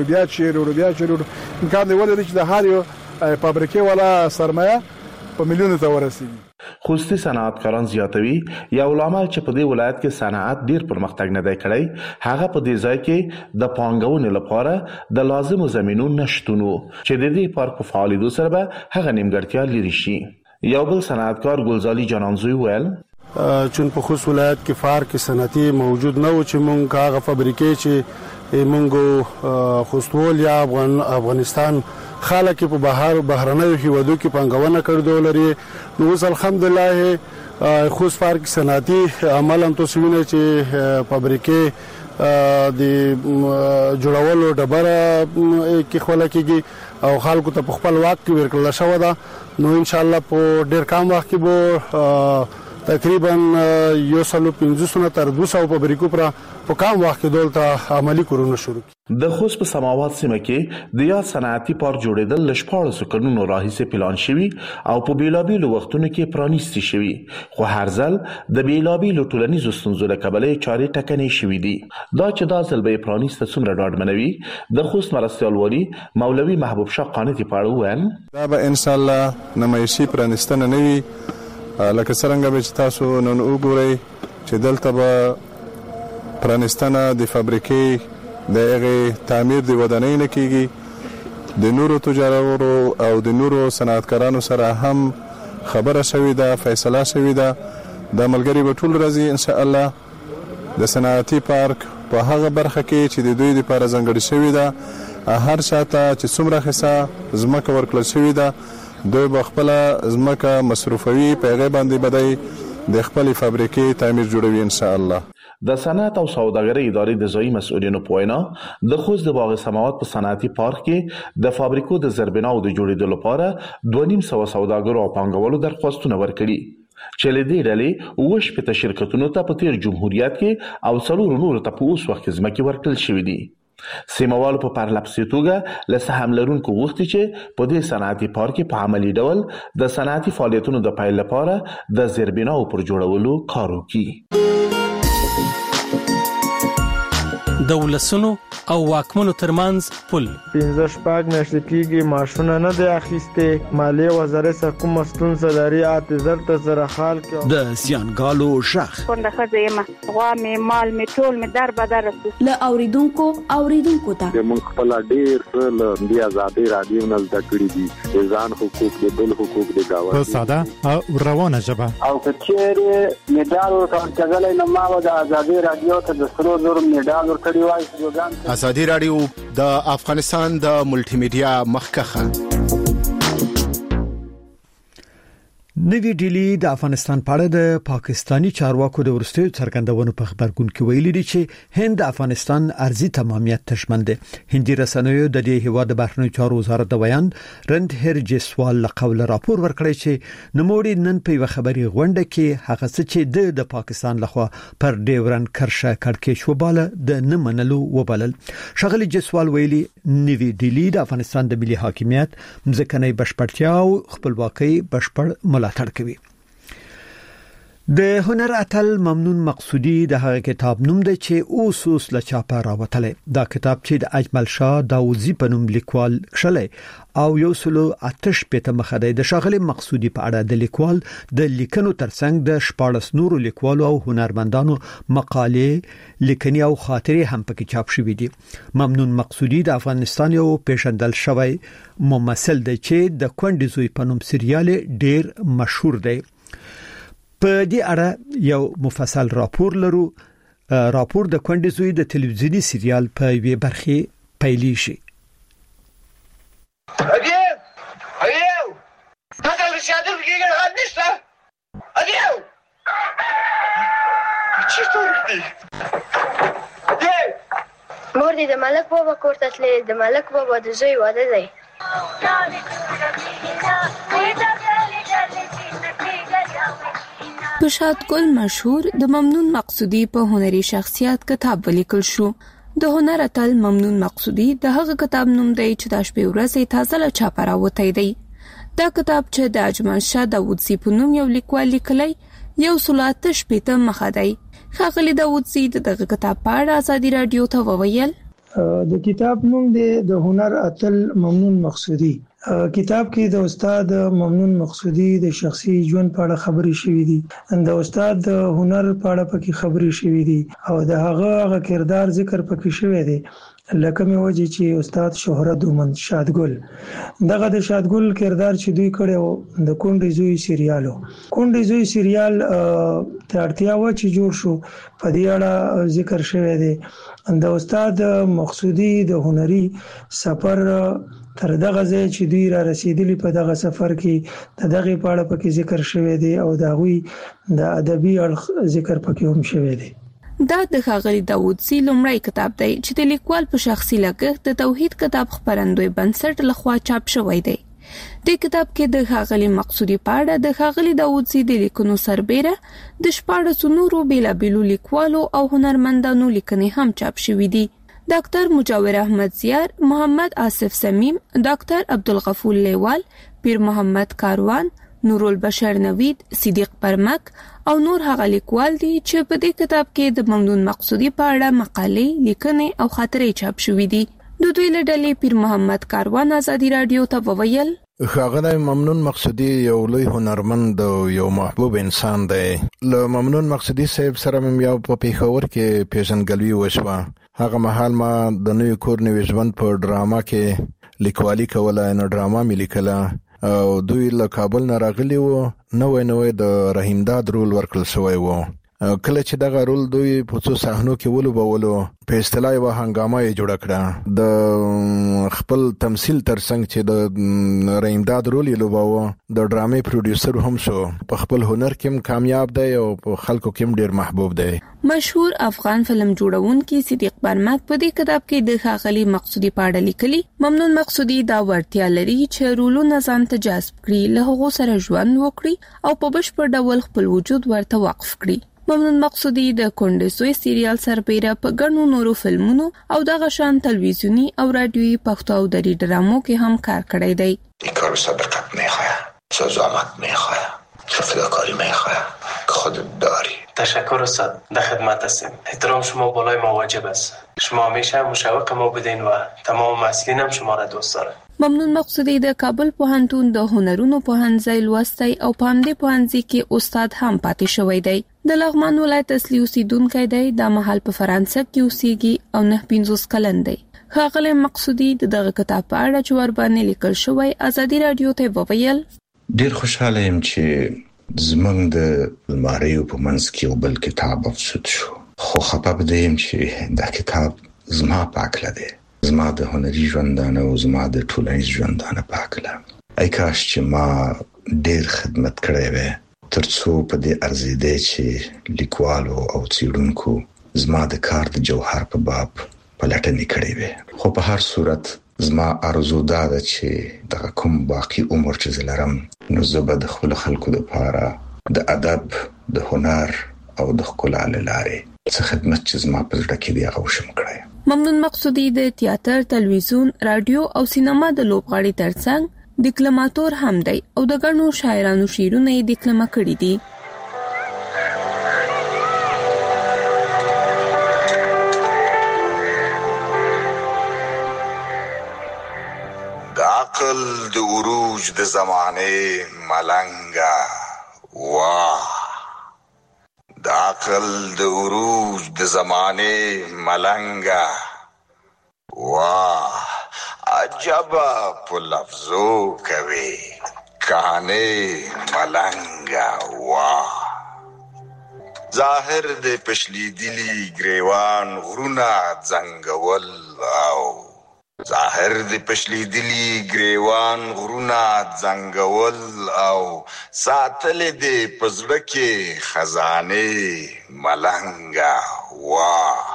چیرې امکان دی ولري چې د هر یو فابریکې ولا سرمایه په میلیونو ته ورسیږي. خوستي صنعتکاران زیاتوي یو لامل چې په دې ولایت کې صنعت ډیر پرمختګ نه دی کړی هغه په دې ځای کې د پانګونې لپاره د لازمو زمینو نشټونو چې د دې پارک په فعالیدو سره به هغه نیمګړتیا لري شي. یو بل صنعتکار ګلزالي جانانزوی ویل چون په خوست ولایت کې پارک صنعتي موجود نه و چې مونږ هغه فابریکې چې مونږ خوستول یا افغانستان خلک په بهرنیو هیوادو کې پنګونه کړو لري. نو اوس الحمدلله خوست پارک صنعتي عملاً توسمینه چې فابریکې د جوړولو ډبره کې خپل کېږي او خلکو ته په خپل وخت کې ورکړل شوی ده. نو ان شاء الله په ډیر کم وخت کې به تقریبا 150 تر 200 فابریکو پر په کم وخت کې دولت عملی کورونه شروع کړي. د خوست په سماوات سیمه کې د یاد صنعتي پارک جوړېدل لشپاړو کلونو راهیسې پلان شوی او په بیلابیلو وختونو کې پرانیستي شوی، خو هر ځل د بیلابیلو ټولنیزو ستونزو له کبله چارې ټکنۍ شوې دي. دا چې دا ځل به پرانیسته څومره ډاډمنوي د خوست مرستیال والي مولوي محبوب شاه قانتي پاړو ویل دا به ان شاء الله نمایشي پرانیستنه نه وي لکه څنګه به تاسو نن وګورئ چې دلته به پرانیستنه د فابریکې د هغه تعمیر د ودانۍ نه کیږي. د نورو تجارو او د نورو صنعتکارانو سره هم خبره شوې ده، فیصله شوې ده. د ملګری به ټول راځي ان شاء الله د صنعتي پارک په هغه برخه کې چې د دوی لپاره ځانګړي شوې ده هر شاته چې څومره حصہ ځمکه ورکړل شوې ده دوی به خپل ځمکه مصرفوي پیغه باندې بدای د خپل فابریکې تعمیر جوړوي ان شاء الله. د صنعت او سوداګرۍ ادارې د ځایي مسؤلینو په وینا د خوست د باغ سماوات په صنعتي پارک کې د فابریکو د زیربناو د جوړېدو لپاره 250 سوداګرو او پانګوالو درخواستونه ورکړي چې له دې ډلې 20 شرکتونو ته په تیر جمهوریت کې او 4 نورو ته په اوس وخت کې ځمکې ورکړل شوې دي. سیموالو په پرلپسې توګه له سهم لرونکو غوښتي چې په دې صنعتي پارک کې په عملی ډول د صنعتي فعالیتونو د پیل لپاره د زیربناو پر جوړولو کار وکړي. د ولسونو او واکمنو ترمنځ پل 15 میاشتې کېږي ماشونه نه دی اخیسته. مالیه وزارت کوم ستونزه لري اعتذار ته زره خال کې د سیانګالو شخ څنګه خزیمه غوا می مال می ټول می در بدر له اوریدونکو ته موږ خپل ډیر له بیا آزادي رادیو نه زده کړی دي ځان حقوق د بل حقوق د گاوه په ساده او روانه ژبه او کچېره میډال ورکړل نه ما د آزادي رادیو ته د 300 میډال ورکړی وای. آزادي رادیو د افغانستان د ملټي میډیا مخکخه نوی ډیلی د افغانستان په اړه د پاکستانی چارواکو د ورستیو څرګندونو په خبرګون کې ویلي دي چې هند د افغانستان ارضي تمامیت تضمین دي. هندي رسنیو د دې هیواد د بهرنیو چارو وزارت د بیان رندهر جیسوال لقول راپور ورکړی چې نوموړي نن په یو خبري غونډه کې هغه څه چې د پاکستان لخوا پر ډیورن کرښه کړکېچ وباله د نه منلو وبلل. شغلی جیسوال ویلي نوی ډیلی د افغانستان د ملي حاکمیت مځکنۍ بشپړتیا او خپلواکۍ بشپړ ملاتړ کوي. د هنر اتل ممنون مقصودی د هغه کتاب نوم دی چې اوس له چاپه راوتلی. دا کتاب چې د اجمل شاه داوودزی په نوم لیکوال کښلی او یو سلو آتش پته مخه دی. د شاغلی مقصودی په اړه د لیکوال د لیکنو ترڅنګ د 14 نورو لیکوالو او هنرمندانو مقالې لیکنې او خاطرې هم پکې چاپ شوې دي. ممنون مقصودی د افغانستان یو پیژندل شوی ممثل دی چې د کونډې زوی په نوم سریال ډیر مشهور دی. په دې اړه یو مفصل راپور لرو. راپور د کونډې زوی د تلویزیونی سریال په وی برخه پیلی شي. اگیو هغه لشادو کېږي غږ نشته. اگیو چې څورتي مور دې د ملک بابا کور ته تللې. د ملک بابا د زوی واده دی. په شاد ګل مشهور د ممنون مقصودی په هنري شخصیت کتاب ولیکل شو. د هنر اتل ممنون مقصودی د هغه کتاب نوم دی چې د شپې ورځې تازه له چاپه راوتی دی. دا کتاب چې د اجمل شاه داوودزی په نوم یو لیکوال لیکلی یو سلو شپېته مخه دی. ښاغلي داوودزی دغه کتاب په اړه ازادي رادیو ته وویل. د کتاب نوم دی د هنر اتل ممنون مقصودی. کتاب کې د استاد ممنون مقصودی د شخصي ژوند په اړه خبرې شوې دي. د استاد د هنر په اړه پکې خبرې شوې دي او د هغه کردار ذکر پکې شوی دی. لکه مې وجه چې استاد شهرت دومند شادګل دغه د شادګل کردار چې دوی کړو د کونډې زوی سریالو. کونډې زوی سریال ته اړتیا و چې جوړ شو په دې اړه ذکر شوی دی. د استاد مقصودی د هنري سفر تر دغه ځای چې دوی را رسیدلی په دغه سفر کې د دغه په اړه پکې ذکر شوی دی او د غوي د ادبي اړخ ذکر پکې هم شوی دی. دا د ښاغلي داوودزی لومړی کتاب دی چې د لیکوال په شخصي لګښت د توحید کتاب خپرندوی بنسټ لخوا چاپ شوی دی. د کتاب کې د ښاغلي مقصودی په اړه د ښاغلي داوودزی د لیکنو سربېره د 14 نورو بیلابیلو لیکوالو او هنرمندانو لیکنې هم چاپ شوې دي. ډاکټر مجاور احمد زیار، محمد آصف سمیم، ډاکټر عبدالغفور لیوال، پیر محمد کاروان، نورالبشر نوید، صدیق پرمک او نور هغه لیکوال دي چې په دې کتاب کې د ممنون مقصودی په اړه مقالې، لیکنې او خاطرې چاپ شوې دي. د دوی له ډلې پیر محمد کاروان ازادي رادیو ته وویل. ښاغلی ممنون مقصودی یو لوی هنرمند او یو محبوب انسان دی. له ممنون مقصودی صاحب سره مې یو په پیښور کې پیژندګلوي وشوه. هغه مهال ما د نوې کور نوې ژوند په ډراما کې لیکوالي کوله. نو ډراما مې لیکله او دوی له کابل نه راغلي وو. نوې د رحیم داد رول ورکړل شوی وو. کله چې دغه رول دوی په څو صحنو کې ولوبولو په اصطلاح یو هنګامه یې جوړ کړه. د خپل تمثيل ترڅنګ چې د رحیم داد رول یې لوباوه د ډرامې پروډوسر هم شو. په خپل هنر کې کامیاب دی او په خلکو کې ډیر محبوب دی. مشهور افغان فلم جوړونکي صدیق پرمک په دې کتاب کې د ښاغلي مقصودی په اړه لیکلي. ممنون مقصودی دا ورتیا لري چې رولونه ځان ته جذب کړي، له هغو سره ژوند وکړي او په بشپړ ډول خپل وجود ورته وقف کړي. ممنون مقصودی د کونډې زوی سریال سربېره په ګڼو نورو فلمونو او دغه شان تلویزیونی او رادیویي پښتو او دري ډرامو کې هم کار کړی دی. این کار صداقت میخواه، زحمت میخواه، فداکاری میخواه که خودت داری. تشکر استاد، در خدمت هستیم. احترام شما بالای ما واجب است. شما همیشه مشوق ما بودین و تمام مسئولین شما را دوست دارن. ممنون مقصودی د کابل پوهنتون د هنرونو پوهنځی لوستی او په همدې پوهنځي کې استاد هم پاتې شوی دی. د لغمان ولایت اصلي اوسیدونکی دی. د مهال په فرانسه کې اوسېږي او 9 کلن دی. ښاغلی مقصودی دغه کتاب په اړه چې ورباندې لیکل شوی ازادي رادیو ته وویل. ډیر خوشاله یم چې زمونږ د الماریو په منځ کې یو بل کتاب افسود شو. خو خپه بدیم چې دا کتاب زما پاکله دی، زما د هنري ژوندانه او زما د ټولنیز ژوندانه پاکله. ای کاش چې ما ډېر خدمت کړی وي ترڅو په دې ارزیدې چې لیکوالو او څېړونکو زما د کار د جوهر په باب پلټنې کړې وي. خو په هر صورت زما ارزو دا ده چې د کوم باقی عمر چې زلرم نو زه به د خپل خلکو لپاره د ادب، د هنر او د ښکلا له لارې څه خدمت چې زما په زړه کې دی هغه وشم کړی. ممنون مقصودی د تیاتر، تلویزیون، رادیو او سینما د لوبغاړي ترڅنګ ډیکلماتور هم دی او د ګڼو شاعرانو شعرونه یې ډیکلمه کړي دي. د عقل د عروج د زمانه ملنګا واه، د عقل د عروج د زمانه ملنګا واه، عجبا په لفظو کوي کہانی ملنگا واه. ظاهر د پشلی دلی گریوان غرونا زنگول او ظاهر د پشلی دلی گریوان غرونا زنگول او ساتل د پزړه کې خزانه ملنگا واه.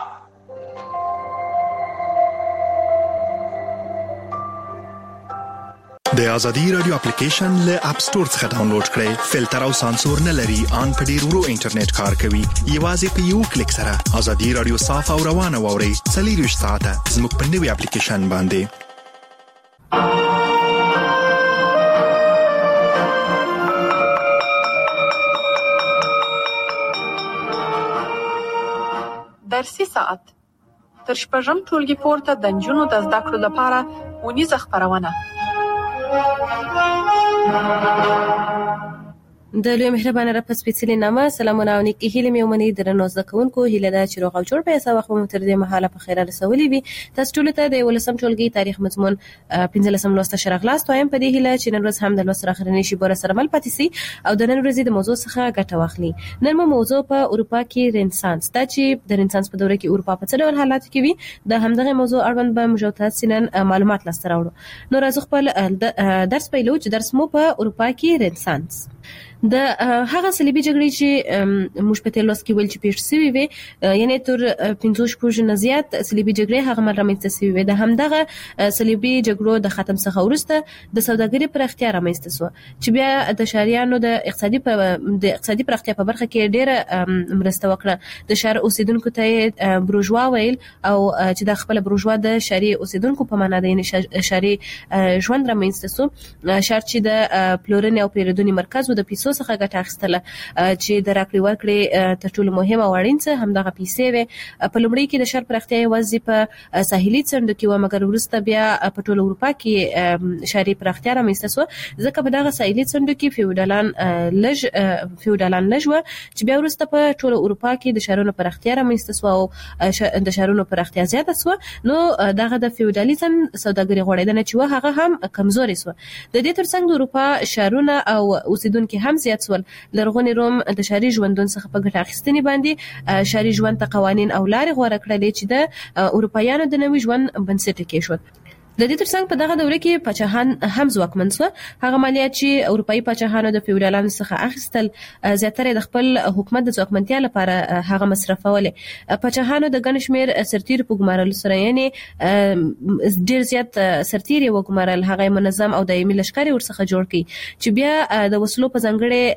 د ازادي رادیو اپلیکیشن له اپ ستور څخه ډاونلوډ کړئ. فلټر او سانسور نه لري، ان په ډیر ورو انټرنیټ کار کوي. یوازې په یو کلیک سره ازادي رادیو صاف او روانه واورئ. 24 ساعته زموږ په نوي اپلیکیشن باندې. درسي ساعت تر شپږم ټولګي پورته د نجونو د زده کړو لپاره اونیزه خپرونه. د لوی مهربانه رب سپیڅلي نامه سلامونه او نیکی هیله مې ومني. درنو زده کوونکو هیله ده چې روغ او جوړ به تاسو وخت مو تر دې مهاله په خیر رسولي وي. تاسو ټول ته د 18م ټولګي تاریخ مضمون 15 لوست شرغلاست وایم په دې هیله چې نن ورځ هم د لوست اخرنی شی بور سره مل پاتې سي او د نن ورځې د موضوع څخه ګټه واخلي. نن موضوع په اروپا کې رنسانس دا چې د رنسانس په دوره کې اروپا په څه ډول حالات کې وي د همدغه موضوع اړوند به موږ تاسو نن معلومات لاسته راوړو. نو راځو خپل درس پیلو چې درس مو په اروپا کې رنسانس د هغه صلیبي جګړې چې موږ په تیر لوست کې ویل چې پیښ شوې وي، یعنی تر 15 شپږ نه زیات صلیبي جګړې هغه مر رامنځته شوې وي. د همدغه صلیبي جګړو د ختم څخه وروسته د سوداګرۍ پراختیا رامنځته شو چې بیا د شهریانو د اقتصادي پراختیا په برخه کې ډېره مرسته وکړه. د شهر اوسیدونکو ته بروژوا ویل او چې د خپل بروژوا د شهري اوسیدونکو په معنا د شهري ژوند رامنځته شو. شهر چې د پلورنې او پیرودنې مرکز و د پیسو څخه ګټه اخیستله چې د راکړې ورکړې تر ټولو مهمه او اړین څه همدغه پیسې وي. په لومړي کې د شهر پراختیا یوازې په ساحلي څنډو کې و، مګر وروسته بیا په ټول اروپا کې شهري پراختیا رامنځته شوه ځکه په دغه ساحلي څنډو کې فیوډالان لږ و چې بیا وروسته په ټول اروپا کې د شهرونو پراختیا رامنځته شوه او د شهرونو پراختیا زیاته شوه. نو دغه د فیوډالیزم سوداګري غوړېدنه چې و هغه هم کمزوري شوه. د دې ترڅنګ د اروپا شهرونه او اوسیدونکو هم زیات سول. لرغونی روم د شهري ژوندون څخه په ګټه اخیستنې باندې شهري ژوند ته قوانین او لارې غوره کړلې چې د اروپایانو د نوي ژوند بنسټ کېښود. د دې ترڅنګ په دغه دوره کې پاچاهان هم ځواکمن شول. هغه مالیات چې اروپایي پاچاهانو د فیوډالانو څخه اخیستل زیاتره د خپل حکومت د ځواکمنتیا لپاره هغه مصرفولې. پاچاهانو د ګڼ شمېر سرتیرو په ګمارلو سره یعنی ډېر زیات سرتیري وګمارل، هغه منظم او دایمي لښکر ورڅخه جوړ کړي چې بیا د وسلو په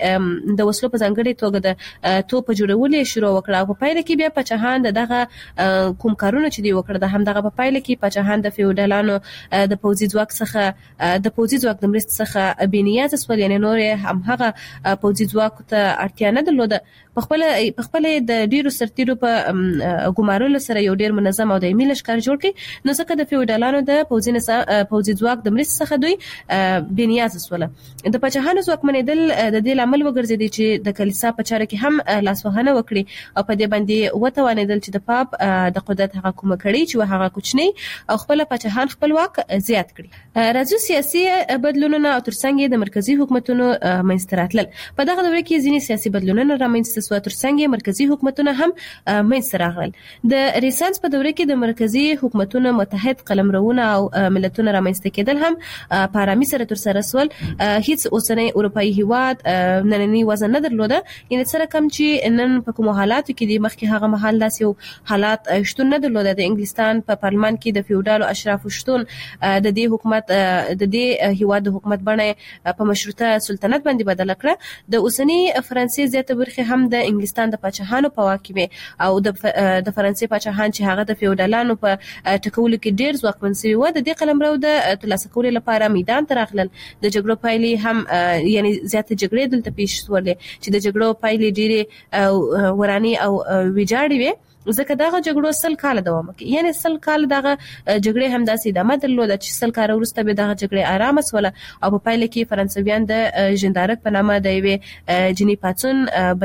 ځانګړې توګه د توپ جوړولو شروع وکړه. په پایله کې بیا پاچاهان دغه کوم کارونه چې دی وکړه د همدغه په پایله کې پاچاهان د فیوډالانو د پوځي ځواک د مرستې څخه بېنیازه شول، یعنی نور هم هغه پوځي ځواک ته اړتیا نه درلوده. په خپل د ډیرو سرتیرو په ګمارلو سره یو ډیر منظم او دایمي لښکر جوړ کړي. نو ځکه د فیوډالانو د پوځي ځواک د مرستې څخه دوی بېنیازه شول. د پاچاهانو ځواکمنېدل د دې لامل وګرځېدي چې د کلیسا په چارو کې هم لاسوهنه وکړي او په دې باندې وتوانېدل چې د پاپ د قدرت هغه کومه کړي چې هغه کوچنی او خپل پاچاهان خپلواک واک زیات کړي. راځو سیاسي بدلونونه او ترڅنګ د مرکزی حکومتونو منځته راتلل. په دغه دوره کې ځینې سیاسي بدلونونه رامنځته شو، ترڅنګ مرکزی حکومتونه هم منځته راغلل. د رنسانس په دوره کې د مرکزی حکومتونو متحد قلمرونه او ملتونه رامنځته کېدل هم په آرامي سره ترسره شول. هیڅ اوسنی اروپאי هیواد نننی وزن نه درلوده، یعنی سره کم چې نن په کوم حالاتو کې د مخکې هغه مهال داسې یو حالات شتون نه درلوده. د انګلستان په پارلمان کې د فیوډالو اشرافو شتون د دې حکومت د دې هیواد د حکومت بڼه په مشروطه سلطنت باندې بدل کړه. د اوسنی فرانسې زیاته برخه هم د انګلستان د پاچاهانو په واک کې او د فرانسې پاچاهان چې هغه د فیوډالانو په ټکولو کې ډیر ځواکمن شوي و، د دې قلمرو د ترلاسه کولو لپاره میدان ته راغلل. د جګړو پایلې هم یعنی زیاته جګړې دلته پیښ شولې چې د جګړو پایلې ډېرې وراني او ویجاړې وي، ځکه دغه جګړو 100 کال دوام وکړ. یعنی 100 کال دغه جګړې هم داسې ادامه درلوده چې 100 کال وروسته به دغه جګړې آرامه سوله او په پایله کې فرانسویان د ژندارک په نامه د یوې جنی پاتون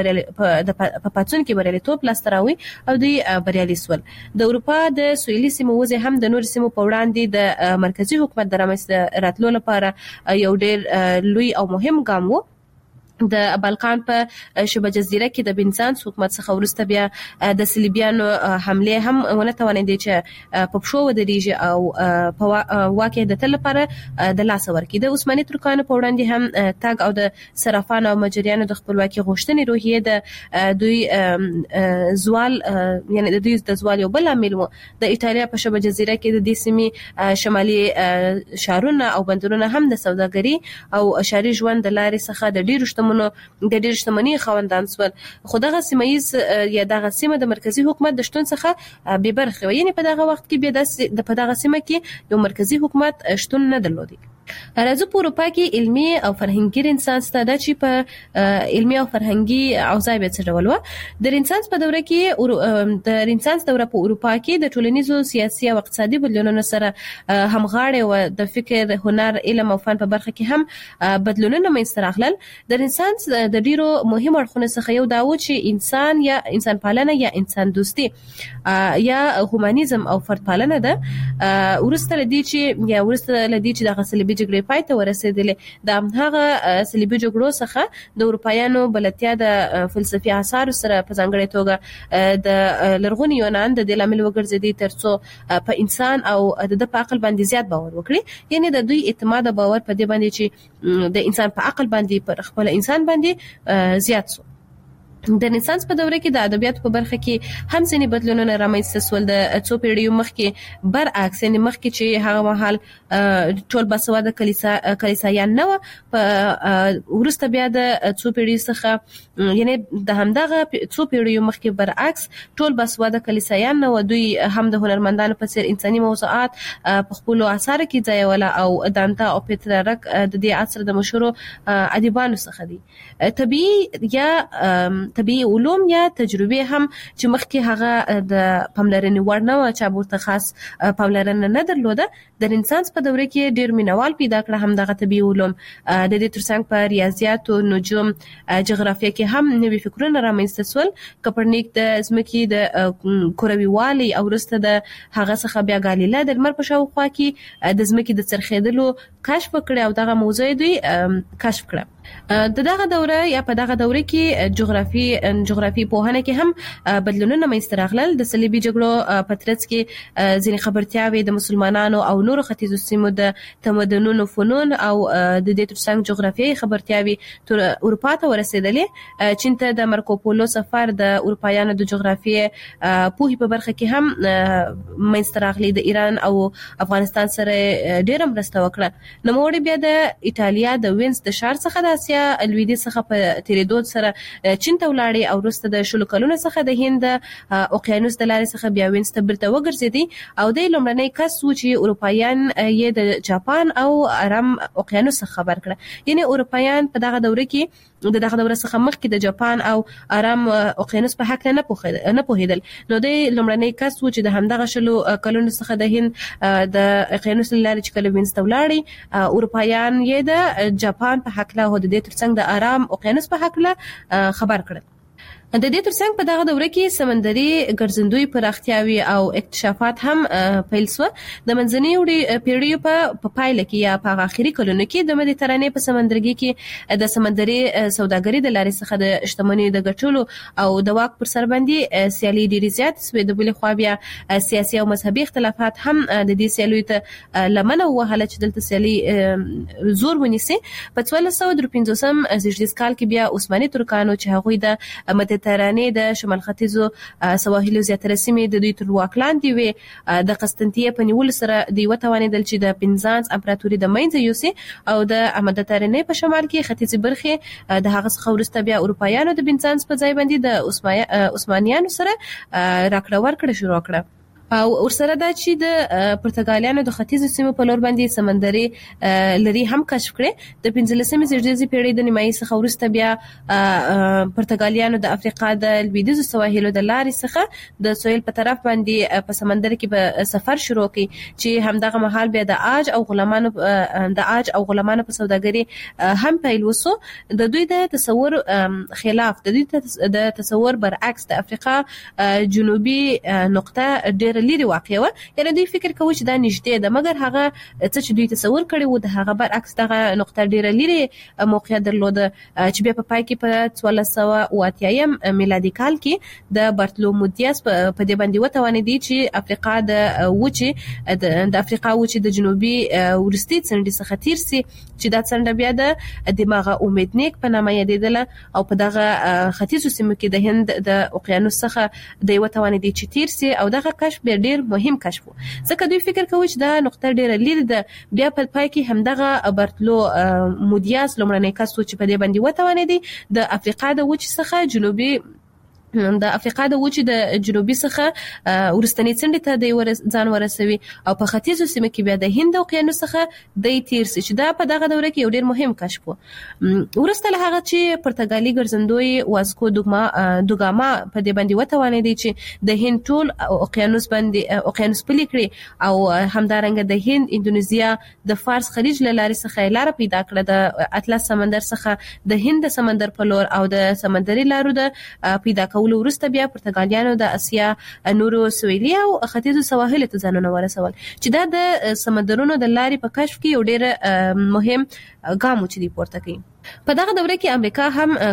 په پاتون کې بریالیتوب لاسته راوړي او دوی بریالي سول. د اروپا د سویلي سیمو وضع هم د نور سیمو په وړاندې د مرکزی حکومت د رامنځته راتلو لپاره یو ډېر لوی او مهم ګام و. د بالکان په شبه جزیره کې د بنزانس حکومت څخه وروسته بیا د صلیبیانو حمله هم ونه توانېدې چې په پښو ودرېږي او په واقع د تل لپاره د لاس ورکړي. د عثماني ترکانو په وړاندې هم تاګ او د صرافانو او مجریانو د خپلواکي غوښتنې روحیه د دوی زوال یعنی د دوی د زوال یو بل عامل و. د ایتالیا په شبه جزیره کې د دې سیمې شمالي شهرونه او بندرونه هم د سوداګري او ښاري ژوند د لارې څخه د ډیرو د ډېر شتمنۍ خوندان سول. خو دغه سیمایز یا دغه سیمه د مرکزی حکومت د شتون څخه بې برخې و، یعنی په دغه وخت کې بیا په دغه سیمه کې یو مرکزی حکومت شتون نه درلودي. راځو په اروپا کې علمي او فرهنګي رنسانس ته د چې په علمي او فرهنګي اوضاع به څه ډول و. د رنسانس په دوره کې د رنسانس دوره په اروپا کې د ټولنیزو سیاسي او اقتصادي بدلونونو سره همغاړې و. د فکر، هنر، علم او فن په برخه کې هم بدلونونه منځته راغلل. د رنسانس د ډیرو مهم اړخونو څخه یو دا و چې انسان یا انسان پالنه یا انسان دوستي یا هومانیزم او فرد پالنه ده. ورسته لدی چې د غسلبي جګړې پای ته ورسېدلې، د هغه صلیبي جګړو څخه د اروپایانو بلدتیا د فلسفي آثارو سره په ځانګړې توګه د لرغوني یونان د دې لامل وګرځېدي ترڅو په انسان او د په عقل باندې زیات باور وکړي. یعنی د دوی اعتماد او باور په دې باندې چې د انسان په عقل باندې پر خپل انسان باندې زیات سو. د رنسانس په دوره کې د ادبیاتو په برخه کې هم ځینې بدلونونه رامنځته شول. د څو پیړیو مخکې برعکس، یعنې مخکې چې هغه مهال ټول باسواده کلیسایان نه وه، په وروسته بیا د څو پیړیو څخه یعنې د همدغه څو پیړیو مخکې برعکس ټول باسواده کلیسایان نه وه. دوی هم د هنرمندانو په څیر انساني موضوعات په خپلو اثارو کې ځایوله او دانته او پیترارک د دې عصر د مشهورو ادیبانو څخه دي. طبيعي علوم یا تجربه هم چې مخکې هغه د پاملرنې وړ نه و، چا ورته خاص پاملرنه نه درلوده. د رنسانس په دوره کې ډېر مینوال پیدا کړه هم دغه طبيعي علوم. د دې ترڅنګ په ریاضیاتو، نجوم، جغرافیه کې هم نوي فکرونه رامنځته شول. کپرنیک د ځمکې د کروي والي او وروسته د هغه څخه بیا ګالیله د لمر په شاوخوا کې د ځمکې د څرخېدلو کشف وکړ او دغه موضوع دوی کشف کړه. دغه دوره یا په دغه دوره کې جغرافي پوهنه کې هم بدلونونه منځته راغلل. د صلیبي جګړو په ترڅ کې ځینې خبرتیاوې د مسلمانانو او نورو ختیځو سیمو د تمدنونو فنون او د دې ترڅنګ جغرافیایي خبرتیاوې تر اروپا ته ورسېدلې. چین ته د مارکوپولو سفر د اروپایانو د جغرافیې پوهې په برخه کې هم منځته راغلی. د ایران او افغانستان سره ډېره مرسته وکړه. نوموړی بیا د ایټالیا د وینز د ښار څخه د اسیا لویدیځ څخه په تیریدو سره چین ته ولاړې او وروسته د 16 کلونو څخه د هند اوقیانوس د لارې څخه بیا وینز ته بیرته وګرځېدی او د لومړنی کس و چې اروپایان یې د جاپان او ارام اوقیانوس څخه خبر کړه. یعنی اروپایان په دغه دوره کې د دغه دوره څخه مخکې د جاپان او ارام اوقیانوس په حق نه پوهېدل. نو د لومړنی کس و چې د همدغه 16 کلونو څخه د هند د اوقیانوس لارې چې کله وینز ته ولاړې، اروپایان یې د جاپان په حق له د دې ترڅنګ د ارام اوقیانوس په حق له خبر کړل. د دې ترڅنګ په دغه دوره کې سمندري ګرځندوی پراختیاوي او اکتشافات هم پیل شو. د منځنۍ پیړیو په پایله کې یا په اخري کلونو کې د مدیترانې په سمندرګي کې د سمندري سوداګرۍ د لارې څخه د شتمنۍ د ګټلو او د واک پر سر باندې سیالي ډېرې زیات شوې. د بلې خوا بیا سیاسي او مذهبي اختلافات هم د دې سیالیو ته لمنه وهله چې دلته سیالي زور ونیسي. په 1453 زیږدیز کال کې بیا عثماني ترکانو چې هغوی د مدیترانې د شمال ختیځو سواحلو زیاتره سیمې د دوی تر واک لاندې وې. د قسطنطنیه په نیولو سره دوی وتوانېدل چې د بنزانس امپراتوري د منځه یوسي او د مدیترانې په شمال کې ختیځي برخې د هغه څخه وروسته بیا اروپایانو د بنزانس په ځای باندې د عثمانیانو سره راکړه ورکړه شروع کړه. او ورسره دا چې د پرتګالیانو د ختیځو سیمو په لور باندې سمندري لري هم کشف کړي. د 15مې زیږدیزي پیړۍ د نیمایي څخه وروسته بیا پرتګالیانو د افریقا د لویدیځو سواحلو د لارې څخه د سویل په طرف باندې په سمندر کې به سفر شروع کړي چې همدغه مهال بیا د عاج او غلامانو په سوداګري هم پیل وسو. د دوی د تصور خلاف د دوی د تصور برعکس د افریقا جنوبي نقطه ډېر لري واقع و. یعنی دوی فکر کوي چې دا نږدې ده، مګر هغه څه چې دوی تصور کړی وو د هغه برعکس دغه نقطه ډیره لري موقعیت درلوده چې بیا په پای کې په 1480 میلادي کال کې د بارتلومو دیاس په دې باندې وتوانېدی چې افریقا د افریقا وچې د جنوبي ورستي څنډې څخه تیر سي چې دا څنډه بیا د دماغه امیدنیک په نامه یادېدله او په دغه ختیځو سیمو کې د هند د اقیانوس څخه د وتوانېدی چې تیر سي او دغه کشف ډېر مهم کشف و. ځکه دوی فکر کوي چې دا نقطه ډېره لري ده. بیا په پای کې همدغه بارتلو مودیاس لومړنی کس و چې په دې باندې وتوانېدی د افریقا د وچې څخه جنوبي څخه ورستنی څنډې ته د ځان ورسوي او په ختیځو سیمو کې بیا د هند اقیانوس څخه د تیر سي چې دا په دغه دوره کې یو ډېر مهم کشف و. ورسته له هغه چې پرتګالي ګرځندوی واسکو دوګاما په دې باندې وتوانېدی چې د هند ټول اقیانوس پلي کړي او همدارنګه د هند اندونیزیا د فارس خلیج له لارې څخه لار پیدا کړه د اطلس سمندر څخه د هند سمندر په لور او د سمندري لارو د پیدا ورسته بیا پرتګالیانو د اسیا نورو سویلي او ختیځو سواحل ته ځانونه ورسول چې دا د سمندرونو د لارې په کشف کې یو ډېر مهم ګام چې دی پورته کوي. په دغه دوره کې امریکا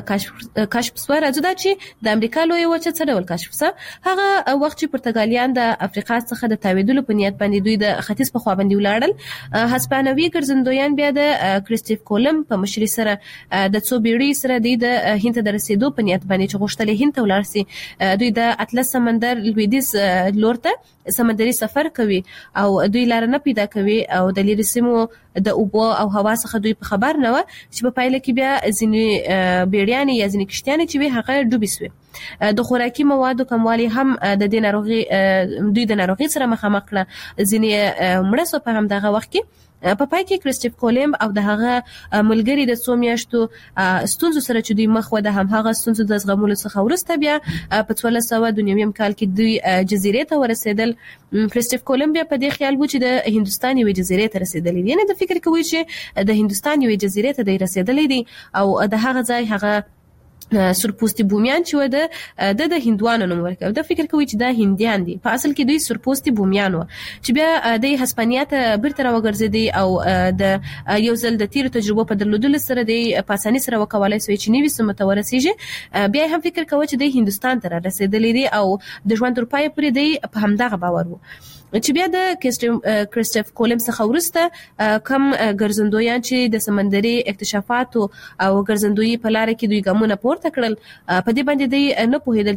هم کشف سو. راځو دا چې د امریکا لوی وچه څه ډول کشف سو. هغه وخت چې پرتګالیان د افریقا څخه د تاویدلو په نیت باندې دوی د ختیځ په خوا باندې ولاړل. هسپانوي ګرځندویان بیا د کریسټوف کولمب په مشرۍ سره د څو بیړۍ سره د هند ته رسیدو په نیت باندې چې غوښتل هند ته ولاړ سي. دوی د اطلس سمندر لویدیځ لور ته سمندري سفر کوي او دوی لار نه پیدا کوي او د لري سیمو د اوبو او هوا څخه دوی په خبر نه و چې په پایله کې بیا ځینې بیړیانې یا ځینې کشتیانې چې وي هغه ډوبې سوې. د خوراکي موادو کموالی هم د دې ناروغي د ناروغي سره مخامخ کړه. ځینې مړه سو په همدغه وخت کې. په پای کې کریسټوف کولمب او د هغه ملګری د څو میاشتو ستونزو سره چې دوی مخ و د هغه ستونزو د زغمولو څخه وروسته بیا په 1492 کال کې دوی جزیرې ته ورسېدل. کریسټوف کولمب په دې خیال و چې د هندستان یوې جزیرې ته رسېدلی دی، یعنی د فکر کوي چې د هندستان یوې جزیرې ته دی رسېدلی دی او د هغه ځای هغه سرپوستي بومیان چې د هندوانو نوم ورکړ. د فکر کوي چې دا هندیان دي، په اصل کې دوی سرپوستي بومیان و چې بیا د هسپانیا ته بیرته راوګرځېدي او د یو ځل د تیرو تجربو په درلودلو سره د پاساني سره وکولای شي چې نوي سیمو ته ورسیږي. بیا هم فکر کوي چې د هندستان ته رسېدلی دی او د ژوند تر پایه پورې دی په همدغه باور و. چې بیا د کریسټوف کولمب څخه وروسته کم ګرځندویان چې د سمندري اکتشافاتو او ګرځندویي په لار کې دوی ګامونه پورته کړل، په دې باندې دوی نه پوهېدل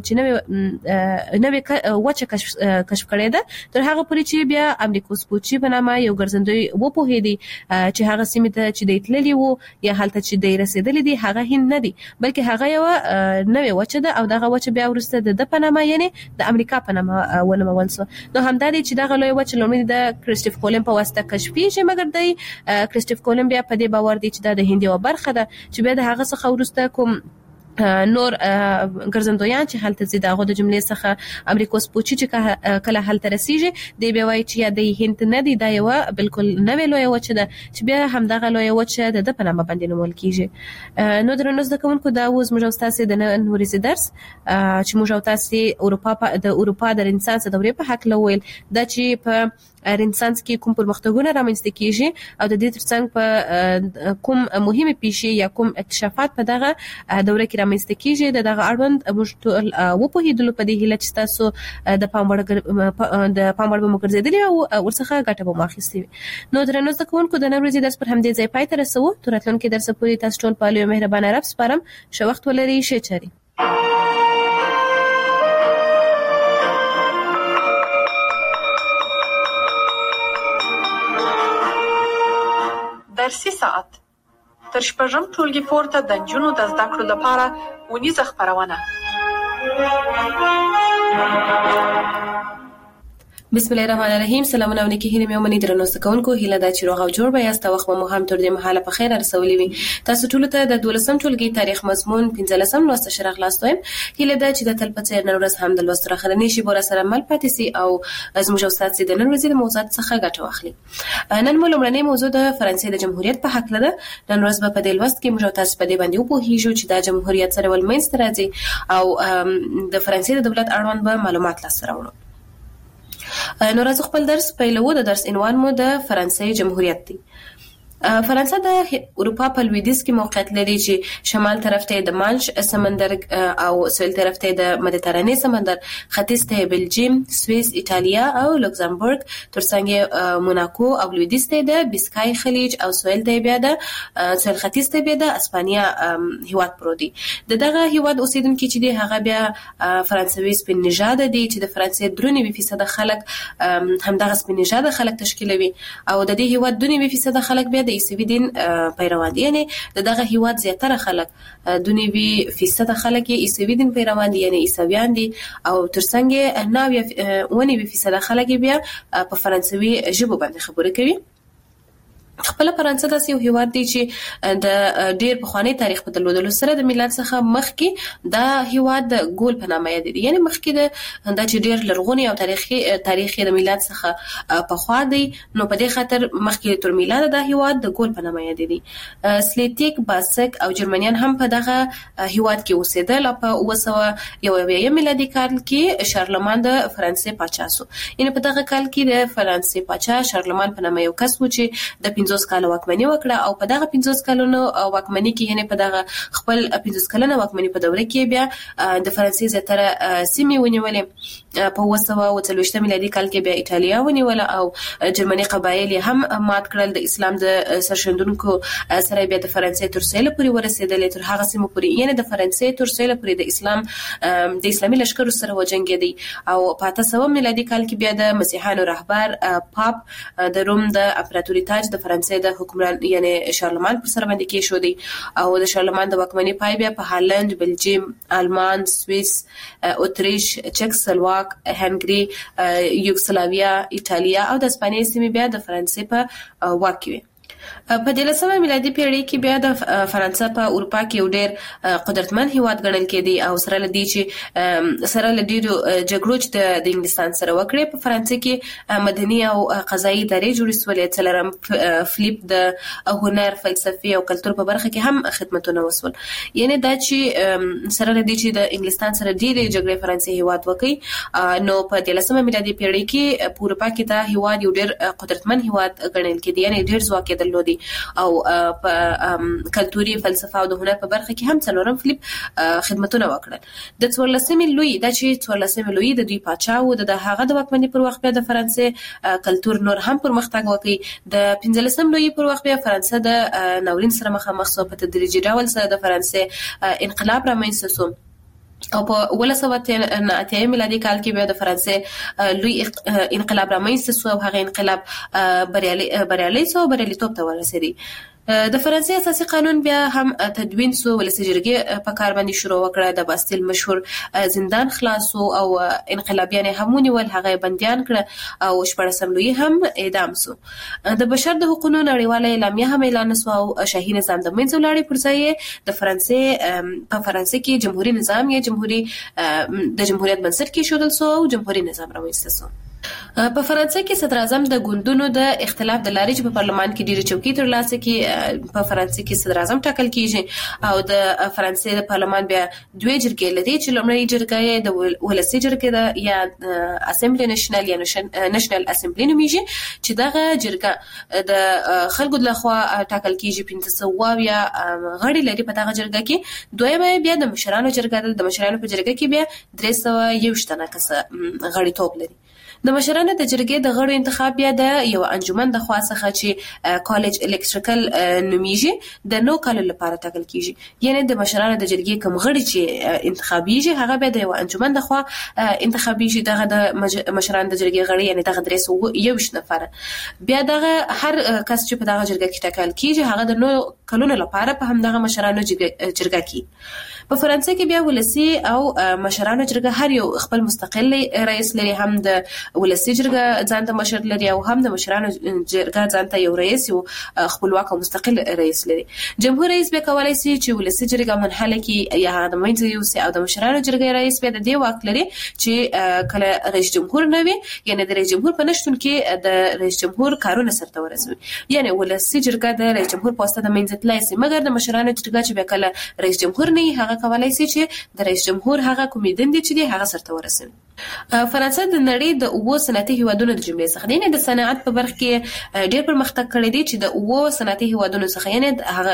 چې نوې وچه کشف کړې ده تر هغه پورې چې بیا امریکوس پوچي په نامه یو ګرځندوی وپوهېدی چې هغه سیمې ته چې دی تللی وو یا هلته چې دی رسېدلی دی هغه هند نه دی بلکې هغه یو نوې وچه ده او دغه وچه بیا وروسته د په نامه یعنی د امریکا په نامه ونومول سو. نو همدا دی چې دغه لوی وچه لومړی د کریسټوف کولمب په واسطه کشفیږي، مګر دی کریسټوف کولمب بیا په دې باور دی چې دا د هند یوه برخه ده چې بیا د هغه څخه وروسته کوم نور ګرځندویان چې هلته زی داغه د جملې څخه امریکا سپوچي چې کله هلته رسیږي دی بیا وایي چې د هند نه دی دا یو بالکل نوې لوی وچه ده چې بیا همدغه لوی وچه د پنامه باندې نومول کیږي. نو درنو زده کوونکو دا اوس موږ تاسو د نن ورځې درس چې موږ تاسو د اروپا د رنسانس دورې په حق لویل دا چې په رنسانس کې کوم پرمختګونه رامنځته کیږي او د دې ترڅنګ په کوم مهمه پیښې یا کوم اکتشافات په دغه دوره کې رامنځته کیږي دغه اړوند موږ ټول وپوهیدلو په دې هیله چې تاسو د پام وړ مګرځیدلی او ورڅخه ګټه به واخیستئ. نو درنو زده کوونکو د نن ورځې درس پر همدې ځای پای ته رسوو. تر راتلونکي درس پورې تاسو ټول په لوی مهربانه رب سپارم. ښه وخت ولرئ. ښه چاري. درسي ساعت تر شپږم ټولګي پورته د نجونو د زده کړو لپاره ونیزه خپرونه. بسم الله الرحمن الرحیم. سلامونه او نیکی هیله مې ومني درنو زده کوونکو. هیله دا چې روغ او جوړ به یاست. وخت مو هم تر دې مهاله په خیر رسولې وي. تاسو ټول ته د 12م ټولګي تاریخ مضمون 15م لوست شرح خلاصوم. هیله دا چې د تل په څیر نن ورځ هم د لوست راخرنی شي بور سره مل پاتې سي او زموږ استاد سي د نن ورځې د موضوعات څخه ګټه واخلي. نن مو لومړنی موضوع د فرانسې د جمهوریت په حق لده. نن ورځ په دې لوست کې موږ تاسو په دې باندې وپوهیږو چې د جمهوریت سره ول منځ راځي او د فرانسې د دولت اړوند به معلومات لاسته راوړو. نو راځو خپل درس پیلوو. د درس عنوان مو د فرانسې جمهوریت دی. فرانسه د اروپا په لویدیځ کې موقعیت لري چې شمال طرف ته د مانش سمندر او سویل طرف ته د مدیترانې سمندر، ختیځ ته بلجیم، سوئیس، ایتالیا او لوکزامبورګ، ترڅنګ موناکو او لویدیځ ته د بیسکای خلیج او سویل ته بیا د سویل ختیځ ته بیا د اسپانیا هیواد پروت دی. دغه هیواد اوسیدونکو چې دی هغه بیا فرانسوي سپین نژاد دي چې د فرانسې 93% خلک همدغه سپین نژاد خلک تشکیلوي او د دې هیواد 92% خلک بیا د عیسوي دین پیروان دي. یعنی دغه هیواد زیاتره خلک 92% خلک عیسوي دین پیروان دي، یعنی عیسویان دي او ترڅنګ 99% خلک بیا په فرانسوي ژبه باندې خبرې کوي. خپل فرانسه داسې یو هیواد دی چې د ډیر پخوانی تاریخ په درلودلو سره د میلاد څخه مخکې دا هیواد ګول په نامه یاد دی. یعنی مخکې د چې ډیر لرغونی او تاریخي د میلاد څخه په خوا دی، نو په دې خاطر مخکې تر میلاد د هیواد د ګول په نامه یاد دی. سلیتیک، باسک او جرمنیان هم په دغه هیواد کې اوسېدل. په 901 میلادي کال کې شارلمان د فرانسې پاچا شو. یعنی په دغه کال کې د فرانسې پاچا شارلمان په نامه یو کس و چې د 50 کال واکمني وکړه او په دغه 50 کلونو واکمني کې یعنی په دغه خپل 50 کلنه واکمني په دوره کې بیا د فرانسې زیاتره سیمې ونیولې. په 1923 میلادي کال کې بیا ایتالیا ونیوله او جرمني قبایل هم مات کړل. د اسلام د سرشندونکو سره بیا د فرانسې تر سویل پورې ورسېدل، تر هغه سیمه پورې یعنی د فرانسې تر سویل پورې د اسلامي لشکرو سره وجنګېدی او په 1800 میلادي کال کې بیا د مسیحیانو رهبر پاپ د روم د امپراتوري تاج د فرانسې د حکمران یعنی شارلمان پر سر باندې کې شو دی او د شارلمان د واکمنۍ پای بیا په هالند، بلجیم، آلمان، سوئیس، اتریش، چک سلواک، هنګری، یوګسلاویا، ایتالیا او د اسپانیې سیمې بیا د فرانسې په واک کې وي. په 13 میلادي پیړۍ کې بیا د فرانسه په اروپا کې یو ډېر قدرتمن هیواد ګڼل کېدی او سره لدی چې سره لدی جګړو چې د انګلستان سره وکړي. په فرانسه کې مدني او قضایي ادارې جوړې شولې. څلورم فلیپ د هنر، فلسفي او کلتور په برخه کې هم خدمتونه وسول. یعنی دا چې سره لدی چې د انګلستان سره ډېرې جګړې فرانسې هیواد وکړي، نو په 13 میلادي پیړۍ کې په اروپا کې دا هیواد یو ډېر قدرتمن هیواد ګڼل کېدی، یعنی ډېر ځواک درلودي او په کلتوري، فلسفه او د هنر په برخه کې هم څلورم فلیپ خدمتونه وکړل. د 14 لوی دا چې 14 لوی د دوی پاچا و، د هغه د واکمنۍ پر وخت بیا د فرانسې کلتور نور هم پرمختګ وکړي. د 15 لوی پر وخت بیا فرانسه د ناورین سره مخامخ شو. په تدریجي ډول سره د فرانسې انقلاب رامنځته شو او په 1908 میلادي کال کې بیا د فرانسې لوی انقلاب رامنځته شو او هغه انقلاب بریالي شو، بریالیتوب ته ورسېدی. د فرانسې اساسي قانون بیا هم تدوین سو، ولسي جرګې په کار باندې شروع وکړه، د باستیل مشهور زندان خلاصو او انقلابیان هم ونیول، هغه بندیان کړه او 14 لوی هم اعدام سو. د بشر د حقوقو نړیواله اعلامیه هم اعلان سو او شاهي نظام د منځ ولاړې پر ځای د فرانسې په فرانسې کې جمهوریت نظام یا د جمهوریت بنسټ کې شودل سو او جمهوریت نظام راوستل سو. په فرانسې کې صدر اعظم د ګوندونو د اختلاف د لارې چې په پارلمان کې ډېری چوکۍ ترلاسه کړي، په فرانسې کې صدر اعظم ټاکل کیږي او د فرانسې د پارلمان بیا دوه جرګې لري چې لومړی جرګه د ولسي جرګې ده یا اسمبلی نېشنل یا نېشنل اسمبلی نومیږي، چې دغه جرګه د خلکو لخوا ټاکل کیږي. 1500 یا غړي لري په دغه جرګه کې. دویمه بیا د مشرانو جرګه ده، د مشرانو په جرګه کې بیا 321 تنه کس غړي توپ لري. د مشرانو د جرګې د غړو انتخاب بیا د یو انجمن د خوا څخه چې کالج الکتریکل نومیږي د 9 کال لپاره ټاکل کیږي. یعنی د مشرانو د جرګې کوم غړي چې انتخابیږي هغه بیا د یو انجمن د خوا انتخابیږي. دغه د مشرانو د جرګې غړي یعنی دغه 321 نفر بیا دغه هر کس چې په دغه جرګه کې ټاکل کیږي هغه د 9 کلونو لپاره په همدغه مشرانو جرګه کې. په فرانسې کې بیا ولسي او مشرانو جرګه هر یو خپل مستقل رئیس لري، هم د ولسي جرګه ځان ته مشر لري او هم د مشرانو جرګه ځان ته یو رئیس یو خپلواک او مستقل رئیس لري. جمهور رئیس به کولای شي چې ولسي جرګه منحله کړي یا د منځ یو سي، او د مشرانو جرګې رئیس به د دې واک لري چې کله رئیس جمهور نه وي، یعنی د رئیس جمهور په نشتون کې د رئیس جمهور کارونه سرته ورسوي. یعنی ولسي جرګه د رئیس جمهور پوسټ د منځ تلای شي، مګر د مشرانو جرګه چې به کله رئیس جمهور نه هغه کولای شي چې د رئیس جمهور هغه کومیدن دي چې هغه سرته ورسوي. فرانسه د نړۍ د اوو صنعتي هیوادونو د جملې څخه دی، د صنعت په برخه کې ډېر پرمختګ کړی دی چې د اوو صنعتي هیوادونو څخه یعنی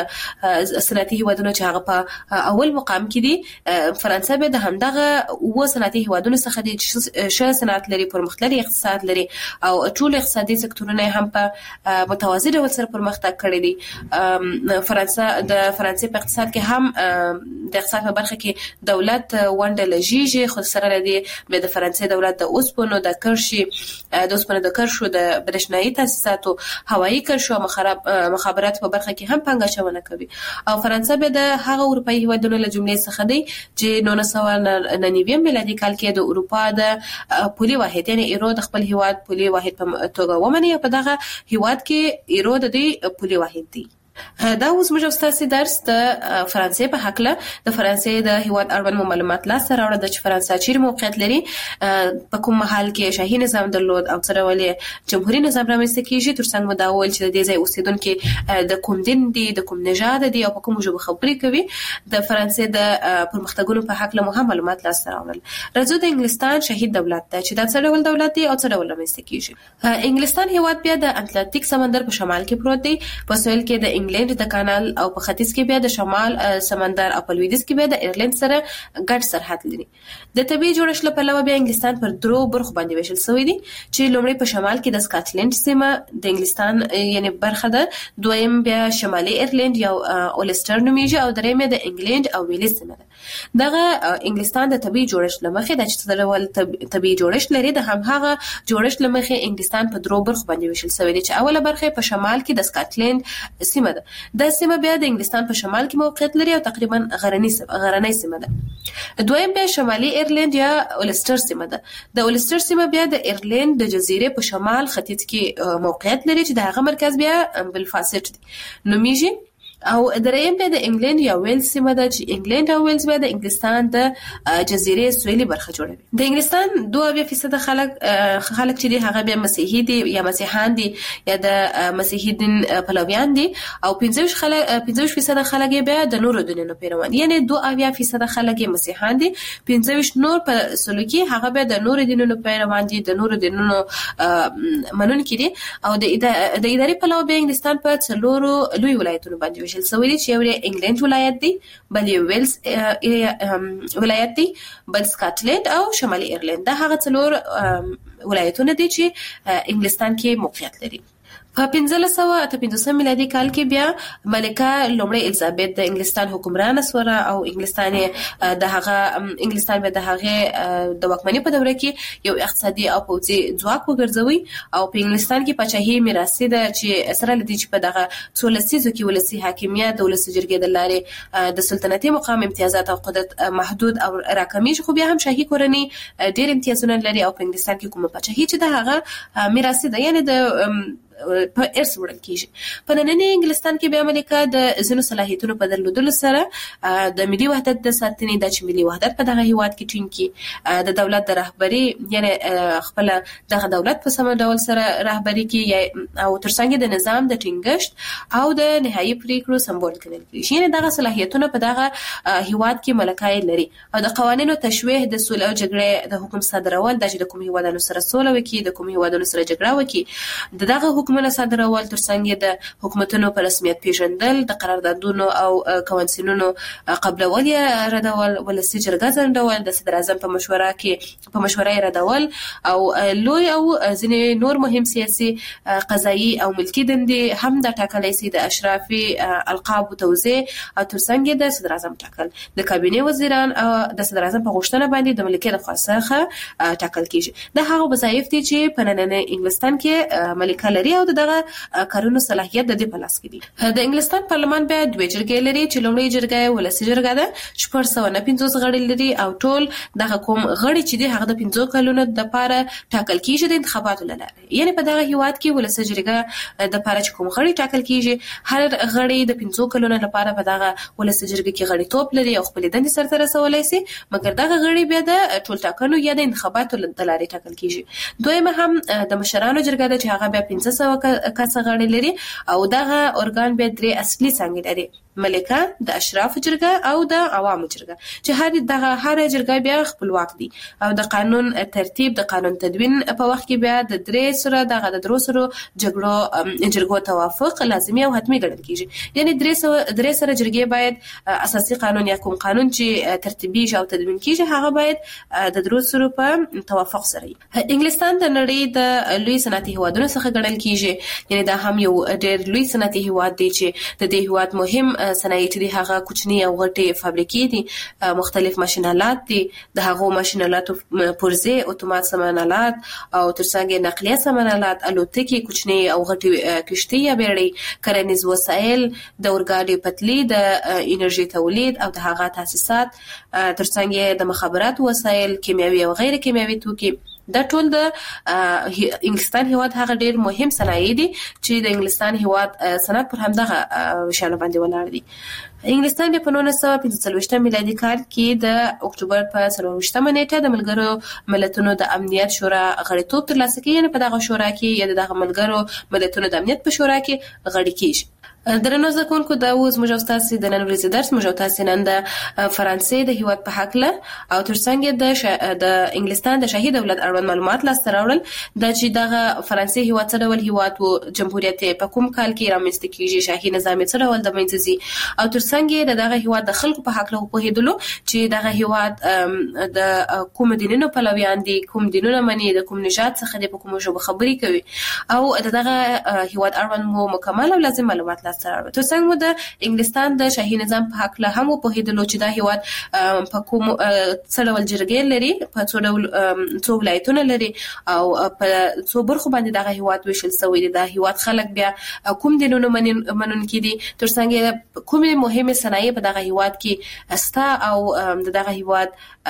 هغه صنعتي هیوادونو چې هغه په اول مقام کې دي. فرانسه به د همدغه اوو صنعتي هیوادونو څخه دی چې ښه صنعت لري، پرمختللي اقتصاد لري او ټول اقتصادي سکتورونه هم په متوازی ډول سره پرمختګ کړی دي. فرانسه د فرانسې په اقتصاد کې هم د اقتصاد په برخه کې دولت ونډه لږیږي، خو سره لري د فرانسې دولت د اوسپنو د کرشي د اوسپنو د کرشو د برېښنايي تاسیساتو، هوایي کرشو او مخابرات په برخه کې هم پانګه کوي. او فرانسه به د هغه اروپאי هیوادونو له جملې څخه دی چې 1999 میلادي کال کې د اروپا د پولي واحد یعنی ایرو د خپل هیواد پولي واحد په توګه ومني، په دغه هیواد کې ایرو د دې پولي واحد دی. دا اوس موږ تاسو درس د فرانسې په حق له د فرانسې د هیواد اړوند معلومات لا سره راوړل چې فرانسه چیرې موقعیت لري، په کوم محل کې شاهي نظام درلود او سره ولې جمهوریت نظام رامنځته کیږي. ترڅنګ مو دا ویل چې د دې ځای اوسیدونکو د کوم دین دي، د کوم نژاد دي او په کوم ژبه خبرې کوي. د فرانسې د پرمختګونو په حق له مهم معلومات لا سره راوړل. راځو د انګلستان شهید دولت ته چې دا څه ډول دولت دی او څه ډول رامنځته کیږي. انګلستان هیواد بیا د اتلانتیک سمندر په شمال کې پروت دی، په سویل کې د انګلند د کانال او په ختیځ کې بیا د شمال سمندر او په لویدیځ کې بیا د ایرلند سره ګډ سرحد لري. د طبي جوړښت لپاره بیا انګلستان پر درو برخو باندې ویشل شوی دی چې لومړی په شمال کې د سکاټلند سیمه د انګلستان یعنی برخه ده، دویم بیا شمالي ایرلند یا اولسټر نومیږي او درېیمه د انګلند او ویلز سیمه ده. دغه انګلستان د طبي جوړښت لمخې د چې ډول طبي جوړښت لري، د همغه جوړښت لمخې انګلستان په درو برخو باندې ویشل شوی دی چې اوله برخه په شمال کې د سکاټلند سیمه ده. د سیمه بیا د انګلستان په شمال کې موقعیت لري او تقریبا غرنۍ سیمه ده. دویم بیا شمالي ایرلند یا اولسټر سیمه ده. د اولسټر سیمه بیا د ایرلند د جزیرې په شمال ختیځ کې موقعیت لري چې د هغه مرکز بیا بلفاسټ دی نومیږي. او درېیم بیا د انګلند یا ویلز سیمه ده چې انګلند او ویلز بیا د انګلستان د جزیرې سویلي برخه جوړوي. د انګلستان 2% خلک چې دي هغه بیا مسیحي دي یا مسیحیان دي یا د مسیحي دین پلویان دي او 25% خلک بیا د نورو دینونو پیروان، یعنی 2% خلک مسیحیان دي، 25 نور په سلوکي هغه بیا د نورو دینونو پیروان دي، د نورو دینونو منونکي دي. او د اداري پلوه بیا انګلستان په څلورو لوی ولایتونو باندې ویشل شوی دی چې یو انګلند ولایت دی، بل یو ویلز ولایت دی، بل سکاټلند او شمالي ایرلند. دا هغه څلور ولایتونه دي چې انګلستان کې موقعیت لري. په 1558 میلادي کال کې بیا ملکه لومړی الیزابت د انګلستان حکمرانه سوره او انګلستان به د هغه د واکمنۍ په دوره کې یو اقتصادي او پوځي ځواک وګرځوي او په انګلستان کې پاچاهي میراثي ده چې سره لدی چې په دغه 16 لسیزو کې ولسی حاکمیت د ولسی جرګې د لارې د سلطنتي مقام امتیازات او قدرت محدود او راکمېږي خو بیا هم شاهي کورنۍ ډېر امتیازونه لري او په انګلستان کې کومه پاچاهي چې د هغه میراثي ده یعنی د په ارث وړل کیږي. په نننۍ انګلستان کې بیا ملکه د ځینو صلاحیتونو په درلودلو سره د ملي وحدت د ساتنې د ملي وحدت په دغه هیواد کې ټینګي د دولت د رهبری یعنی خپل دغه دولت په سم ډول سره رهبری کوي او ترڅنګ د نظام د ټینګښت او د نهایی پریکړو سمبول کېدل کیږي. یعنی دغه صلاحیتونه په دغه هیواد کې ملکه لري او د قوانینو تشویه د سولې او جګړې د حکم صادرول د کوم هیوادونو سره سوله وکړي د کوم هیوادونو سره جګړه وکړي دغه حکومت صادرول ترڅنګ د حکومتونو په رسمیت پیژندل د قراردادونو او کونسلونو قبلول یا ردول ولسی جرګه ځنډول د صدر اعظم په مشوره ردول او لوی او ځینې نور مهم سیاسي قضایي او ملکی دندې هم د ټاکلې سي د اشرافي القاب او توزیع او ترڅنګ د صدر اعظم ټاکل د کابینه وزیران او د صدر اعظم په غوښتنه باندې د ملکیت خاصه ټاکل کیږي. د هغه وظایف دي چې په نننۍ انګلستان کې ملکه لري او دغه کارونو صلاحیت د دې په لاس کې دي. د انګلستان پارلمان بیا دوه جرګې لري چې لومړی جرګه ولسی جرګه ده چې 450 غړي لري او ټول دغه کوم غړي چې د هغه د 15 کلونو د لپاره ټاکل کیږي د انتخاباتو لاره. یعنی په دغه هیواد کې ولسی جرګه د لپاره چې کوم غړي ټاکل کیږي هر غړي د 15 کلونو لپاره په دغه ولسی جرګه کې غړي توپ لري او خپل دندې سره رسولای شي مګر دغه غړي بیا د ټول ټاکنو یا د انتخاباتو لاره ټاکل کیږي. دویمه هم د مشرانو جرګه ده چې هغه بیا 500 کسه غړي لري او دغه ارګان به درې اصلي څنګه لري ملکه د اشراف جرګه او د عوامو جرګه چې هر جرګه بیا خپلواک دي او د قانون ترتیب د قانون تدوین په وخت کې بیا د درې سره دغه د درو سره جرګو توافق لازمي او حتمي ګڼل کیږي. یعنی درې سره جرګې باید اساسي قانون یا کوم قانون چې ترتیبي او تدوین کیږي هغه باید د درو سره په توافق سره وي. انګلستان د نړۍ د لوی صنعتي هیوادونو څخه ګڼل کیږي. یعنی دا هم یو ډېر لوی صنعتي هیواد دی چې د دې هیواد مهم صنایع دي هغه کوچني او غټي فابریکې دي مختلف ماشینالات دي د هغو ماشینالاتو پرزه اتومات سامانالات او ترڅنګ نقلیه سامانالات الوتکې کوچني او غټي کشتي یا بیړۍ کرنیز وسایل د اورګاډي پټلۍ د انرژي تولید او د هغه تاسیسات ترڅنګ د مخابرات وسایل کیمیاوي او غیر کیمیاوي توکي دا ټول د انګلستان هیواد هغه ډیر مهم صنایع دي چې د انګلستان هیواد صنعت پر همدغه شانه باندې ولاړ دي. انګلستان په 1945 میلادي کال کې د اکتوبر په 24 نیټه د ملګرو ملتونو د امنیت شورا غړیتوب ترلاسه کړي. یعنی په دغه شورا کې یا دغه ملګرو ملتونو د امنیت په شورا کې غړي کیږي. درنو زکونکو دا اوس موږ تاسو د نن ورځې درس موږ تاسو نن د فرانسې د هیواد په حق له او ترڅنګ د انګلستان د شاهي دولت اړوند معلومات لاس تراوړل د چې دغه فرانسې هیواد څخه ډول هیواد او جمهوریت په کوم کال کې رامنځته کیږي شاهي نظام څخه ډول د منځي او ترڅنګ دغه هیواد د خلکو په حق له په هیدلو چې دغه هیواد د کوم دینونو په لویان دي کوم دینونه مني د کوم نژاد څخه د کوم ژبه خبري کوي او دغه هیواد اړوند مو مکمل او لازم معلومات تر څنګه مو د انګلستان د شاهي نظام په حق له هم په هیدلو چې دا هیواد په کوم څلول جرګې لري په څو ولایتونه لري او په څو برخو باندې دغه هیواد وشل سوی دی. دا هیواد خلک بیا کوم دینونو منون کې دي ترڅنګ کوم مهمه صنایع په دغه هیواد کې استا او دغه هیواد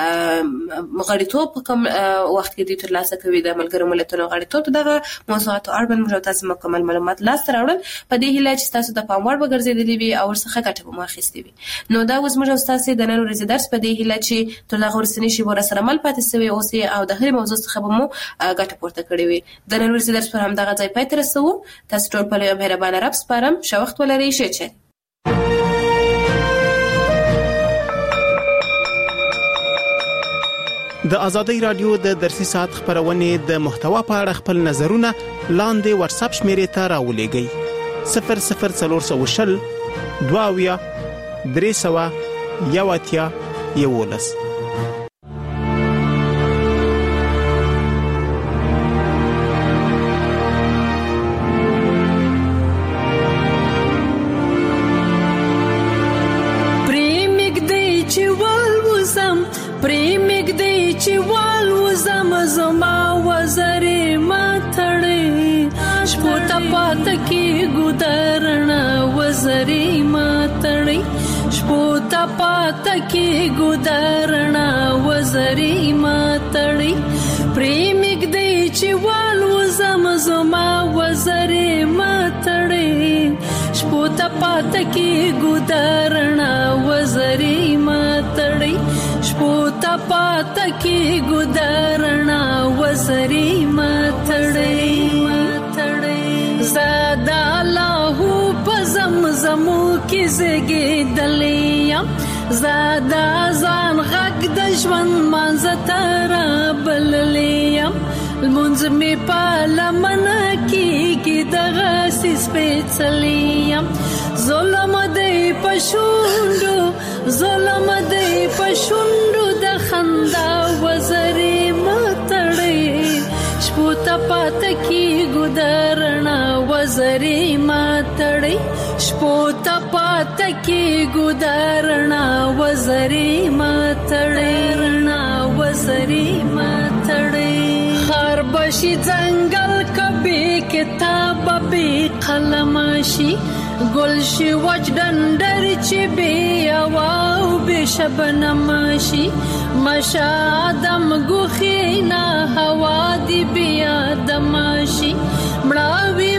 غړیتوب کوم وخت کې دي ترلاسه کوي د ملګرو ملتونو غړیتوب دغه موضوعات اړوند موږ تاسو مکمل معلومات لاس راوړل په دې هیله چې تاسو د پام وړ وګرځیدلی وي او څخه ګټه مو اخیستې وي. نو دا اوس موږ تاسو د نن ورځې درس په دې هیله چې تر هغه ورسنی شي ورسره عمل پاتې سوي اوسې او د هر موضوع څخه به مو ګټه پورته کړې وي. د نن ورځې درس پر هم دغه ځای پاتې رسو. تاسو ټول په لوی مهربانه رب سپارم. ښه وخت ولرئ. شه د ازادۍ رادیو د درسي ساعت خبرونه د محتوا په اړه خپل نظرونه لاندې واتساپ شمیرې ته راولېږئ 0040 22 311 11 پات کې ګودرنا وزري ماتړي شپو ته پات کې ګودرنا وزري ماتړي پریمګ دی چې والو زما وزري ماتړي شپو ته پات کې ګودرنا وزري ماتړي شپو ته پات کې ګودرنا وزري ماتړي زادا الله په زمزمو کې زګې دلیا زادا ځان غږ د ژوند منځتر بللیا المنز می پالمن کې دغه سپېڅلیا ظلم دی پښوندو ظلم دی پښوندو د خندا وزري ماتړي شپو ته پات کې ګودرنا وزري ماتړي شپو ته پات کې ګودرنا وزري ماتړي وزري ماتړي خربشي ځنګل کبي کتاب به قلمشي گلشی وچ دندر چی بی اواو بی شبنمشی مشادم گوخینا هوا دی بی آدمشی مراوی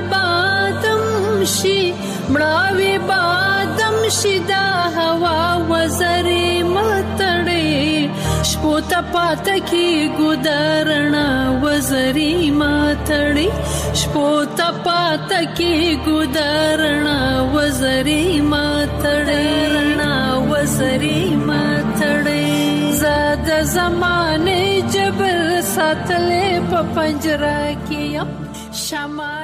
بادم شی دا هوا وزری ماتڑی شپو تا پات کی گودرنا وزری ماتڑی شپو تا پات کی گودرنا وزری ماتړي وزري ماتړي زاد زمانه جبر ساتلې په پنجره کې شمع